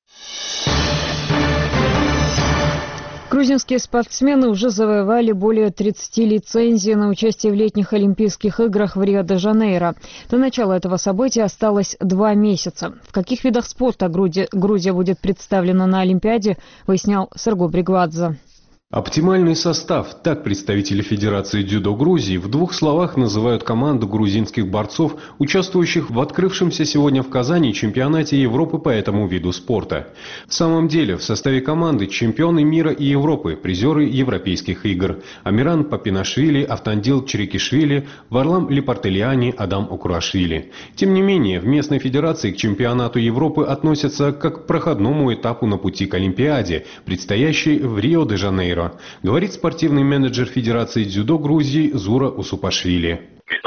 Грузинские спортсмены уже завоевали более тридцати лицензий на участие в летних Олимпийских играх в Рио-де-Жанейро. До начала этого события осталось два месяца. В каких видах спорта Грузия будет представлена на Олимпиаде, выяснял Серго Бригвадзе. Оптимальный состав – так представители Федерации дзюдо Грузии в двух словах называют команду грузинских борцов, участвующих в открывшемся сегодня в Казани чемпионате Европы по этому виду спорта. В самом деле в составе команды чемпионы мира и Европы, призеры европейских игр – Амиран Папинашвили, Автандил Чирикишвили, Варлам Липартельяни, Адам Окурашвили. Тем не менее, в местной федерации к чемпионату Европы относятся как к проходному этапу на пути к Олимпиаде, предстоящей в Рио-де-Жанейро, говорит спортивный менеджер Федерации дзюдо Грузии Зура Усупашвили.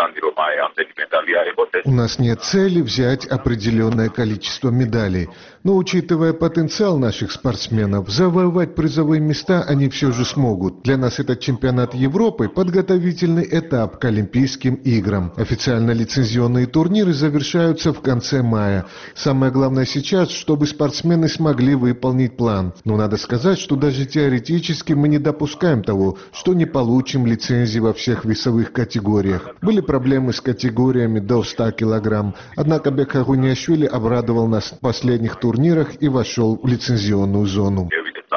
У нас нет цели взять определенное количество медалей, но учитывая потенциал наших спортсменов, завоевать призовые места они все же смогут. Для нас этот чемпионат Европы – подготовительный этап к Олимпийским играм. Официально лицензионные турниры завершаются в конце мая. Самое главное сейчас, чтобы спортсмены смогли выполнить план. Но надо сказать, что даже теоретически мы не допускаем того, что не получим лицензии во всех весовых категориях. Были проблемы с категориями до ста килограмм. Однако Бекха Гуниашвили обрадовал нас в последних турнирах и вошел в лицензионную зону.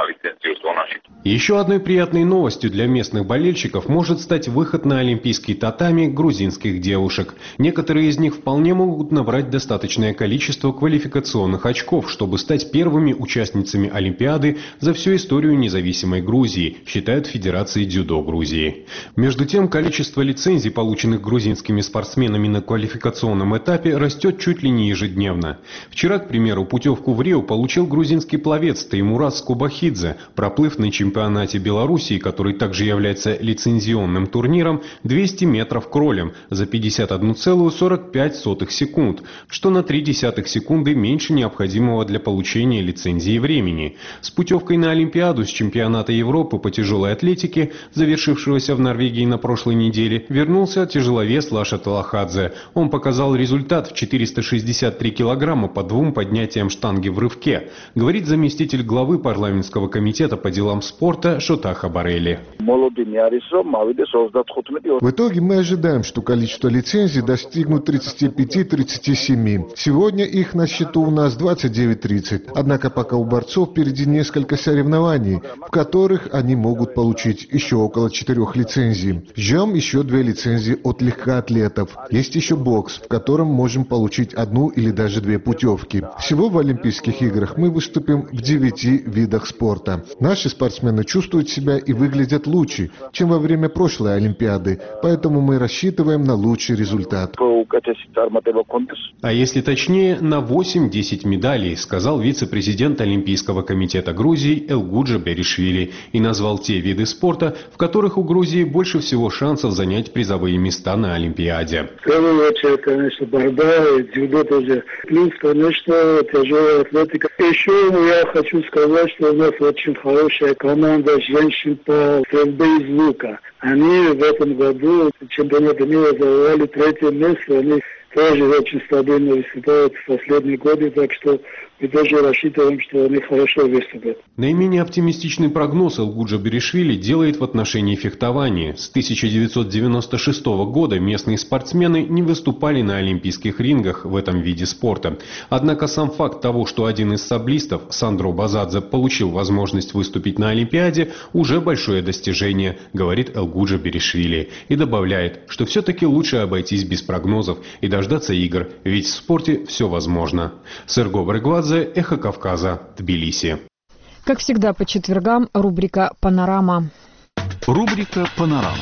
Еще одной приятной новостью для местных болельщиков может стать выход на олимпийские татами грузинских девушек. Некоторые из них вполне могут набрать достаточное количество квалификационных очков, чтобы стать первыми участницами Олимпиады за всю историю независимой Грузии, считают в Федерации дзюдо Грузии. Между тем, количество лицензий, полученных грузинскими спортсменами на квалификационном этапе, растет чуть ли не ежедневно. Вчера, к примеру, путевку в Рио получил грузинский пловец Теймураз Скубахидзе, проплыв на чемпионате чемпионате Белоруссии, который также является лицензионным турниром, двести метров кролем за пятьдесят одна целая сорок пять сотых секунд, что на три десятых секунды меньше необходимого для получения лицензии времени. С путевкой на Олимпиаду с чемпионата Европы по тяжелой атлетике, завершившегося в Норвегии на прошлой неделе, вернулся тяжеловес Лаша Талахадзе. Он показал результат в четыреста шестьдесят три килограмма по двум поднятиям штанги в рывке, говорит заместитель главы парламентского комитета по делам спорта Шотаха Барели. В итоге мы ожидаем, что количество лицензий достигнут тридцати пяти — тридцати семи. Сегодня их на счету у нас двадцать девять — тридцать. Однако пока у борцов впереди несколько соревнований, в которых они могут получить еще около четырех лицензий. Ждем еще две лицензии от легкоатлетов. Есть еще бокс, в котором можем получить одну или даже две путевки. Всего в Олимпийских играх мы выступим в девяти видах спорта. Наши спортсмены спортсмены чувствуют себя и выглядят лучше, чем во время прошлой Олимпиады, поэтому мы рассчитываем на лучший результат. А если точнее, на восемь-десять медалей, сказал вице-президент Олимпийского комитета Грузии Элгуджа Беришвили и назвал те виды спорта, в которых у Грузии больше всего шансов занять призовые места на Олимпиаде. В первую очередь, конечно, борьба, дзюдо тоже. Плюс, конечно, тяжелая атлетика. Еще я хочу сказать, что у нас очень хорошая команда женщин по стрельбе из лука. Они в этом году чемпионата мира завоевали третье место. Они тоже очень стабильно выступают в последние годы, так что мы тоже рассчитываем, что они хорошо выступят. Наименее оптимистичный прогноз Элгуджа Беришвили делает в отношении фехтования. С тысяча девятьсот девяносто шестого года местные спортсмены не выступали на олимпийских рингах в этом виде спорта. Однако сам факт того, что один из саблистов, Сандро Базадзе, получил возможность выступить на Олимпиаде, уже большое достижение, говорит Элгуджа Беришвили. И добавляет, что все-таки лучше обойтись без прогнозов и дождаться игр, ведь в спорте все возможно. Серго Брегвадзе, Эхо Кавказа, Тбилиси. Как всегда по четвергам рубрика «Панорама». Рубрика «Панорама».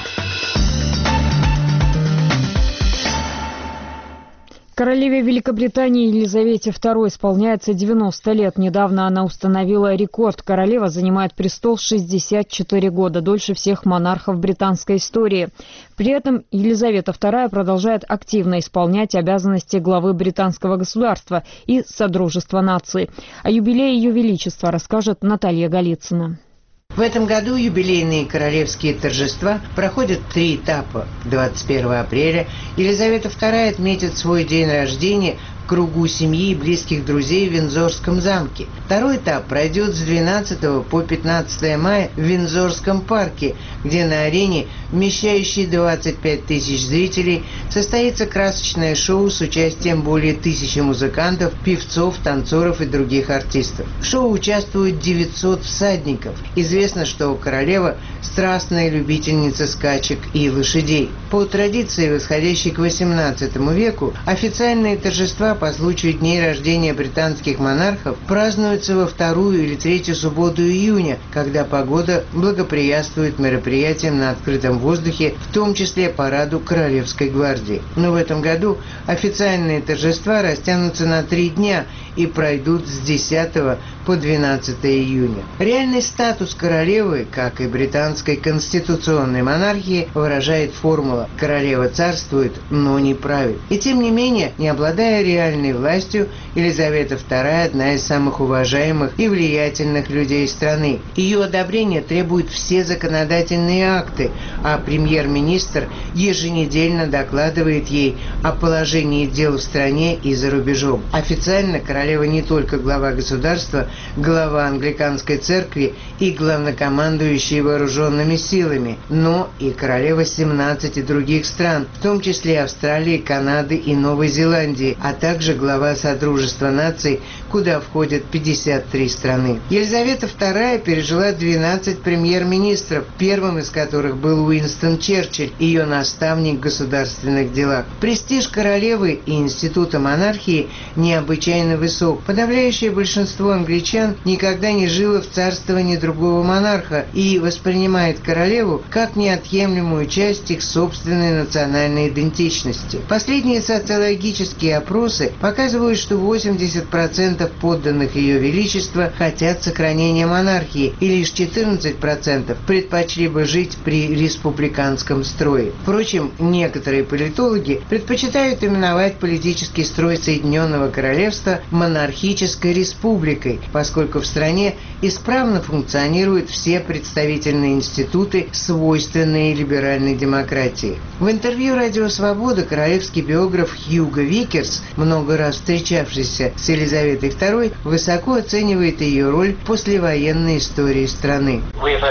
Королеве Великобритании Елизавете второй исполняется девяносто лет. Недавно она установила рекорд. Королева занимает престол шестьдесят четыре года, дольше всех монархов британской истории. При этом Елизавета вторая продолжает активно исполнять обязанности главы британского государства и Содружества наций. О юбилее Ее Величества расскажет Наталья Голицына. В этом году юбилейные королевские торжества проходят три этапа. двадцать первого апреля Елизавета вторая отметит свой день рождения в кругу семьи и близких друзей в Виндзорском замке. Второй этап пройдет с двенадцатого по пятнадцатое мая в Виндзорском парке, где на арене, вмещающей двадцать пять тысяч зрителей, состоится красочное шоу с участием более тысячи музыкантов, певцов, танцоров и других артистов. В шоу участвуют девятьсот всадников. Известно, что королева – страстная любительница скачек и лошадей. По традиции, восходящей к восемнадцатому веку, официальные торжества по случаю дней рождения британских монархов празднуются во вторую или третью субботу июня, когда погода благоприятствует мероприятиям на открытом воздухе, в том числе параду Королевской гвардии. Но в этом году официальные торжества растянутся на три дня и пройдут с десятого по двенадцатое июня. Реальный статус королевы, как и британской конституционной монархии, выражает формула «королева царствует, но не правит». И тем не менее, не обладая реальной властью, Елизавета вторая – одна из самых уважаемых и влиятельных людей страны. Ее одобрение требуют все законодательные акты, а премьер-министр еженедельно докладывает ей о положении дел в стране и за рубежом. Официально королева не только глава государства, глава англиканской церкви и главнокомандующий вооруженными силами, но и королева семнадцати других стран, в том числе Австралии, Канады и Новой Зеландии, а также глава Содружества наций, куда входят пятьдесят три страны. Елизавета вторая пережила двенадцать премьер-министров, первым из которых был Уинстон Черчилль, ее наставник в государственных делах. Престиж королевы и института монархии необычайно высок. Подавляющее большинство англичан никогда не жило в царствовании другого монарха и воспринимает королеву как неотъемлемую часть их собственной национальной идентичности. Последние социологические опросы показывают, что восемьдесят процентов подданных Ее Величества хотят сохранения монархии, и лишь четырнадцать процентов предпочли бы жить при республиканском строе. Впрочем, некоторые политологи предпочитают именовать политический строй Соединенного Королевства монархической республикой, поскольку в стране исправно функционируют все представительные институты, свойственные либеральной демократии. В интервью «Радио Свобода» королевский биограф Хьюго Викерс, много раз встречавшийся с Елизаветой второй, высоко оценивает ее роль в послевоенной истории страны.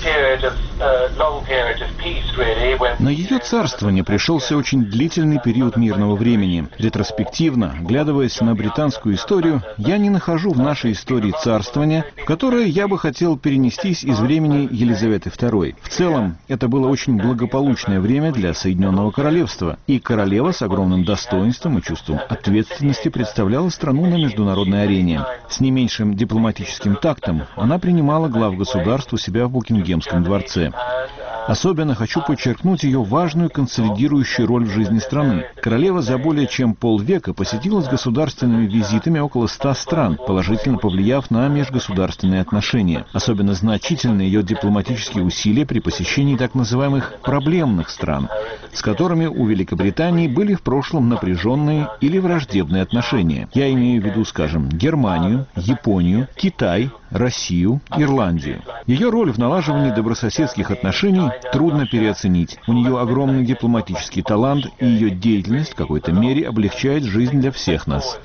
На ее царствование пришелся очень длительный период мирного времени. Ретроспективно, оглядываясь на британскую историю, я не нахожу в нашей истории царствования, в которое я бы хотел перенестись из времени Елизаветы второй. В целом, это было очень благополучное время для Соединенного Королевства, и королева с огромным достоинством и чувством ответственности представляла страну на международной арене. С не меньшим дипломатическим тактом она принимала глав государств у себя в Букингемском дворце. Особенно хочу подчеркнуть ее важную консолидирующую роль в жизни страны. Королева за более чем полвека посетила с государственными визитами около ста стран, положительно повлияв на межгосударственные отношения. Особенно значительны ее дипломатические усилия при посещении так называемых проблемных стран, с которыми у Великобритании были в прошлом напряженные или враждебные отношения. Я имею в виду, скажем, Германию, Японию, Китай, Россию, Ирландию. Ее роль в налаживании добрососедских отношений трудно переоценить. У нее огромный дипломатический талант, и ее деятельность в какой-то мере облегчает жизнь для всех нас.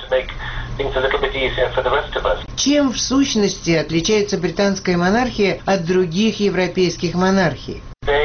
Чем в сущности отличается британская монархия от других европейских монархий?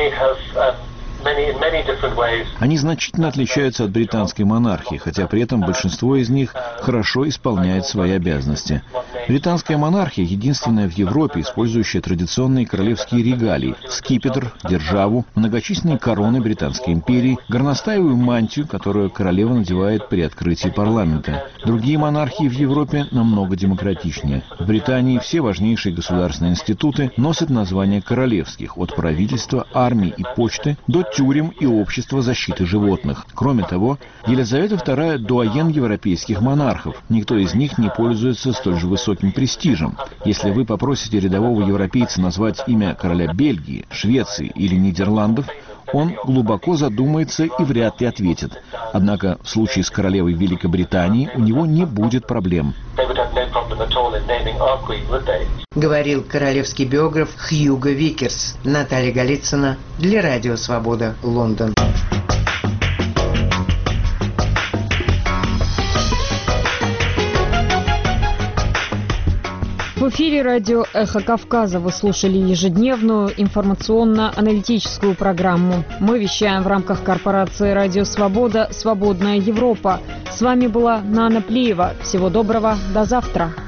Они значительно отличаются от британской монархии, хотя при этом большинство из них хорошо исполняет свои обязанности. Британская монархия единственная в Европе, использующая традиционные королевские регалии: скипетр, державу, многочисленные короны Британской империи, горностаевую мантию, которую королева надевает при открытии парламента. Другие монархии в Европе намного демократичнее. В Британии все важнейшие государственные институты носят название королевских, от правительства, армии и почты до тюрем и общества защиты животных. Кроме того, Елизавета вторая – дуаен европейских монархов. Никто из них не пользуется столь же высоким престижем. Если вы попросите рядового европейца назвать имя короля Бельгии, Швеции или Нидерландов, он глубоко задумается и вряд ли ответит. Однако в случае с королевой Великобритании у него не будет проблем. Говорил королевский биограф Хьюго Викерс. Наталья Голицына для Радио Свобода, Лондон. В эфире радио «Эхо Кавказа» вы слушали ежедневную информационно-аналитическую программу. Мы вещаем в рамках корпорации «Радио Свобода. Свободная Европа». С вами была Нана Плиева. Всего доброго. До завтра.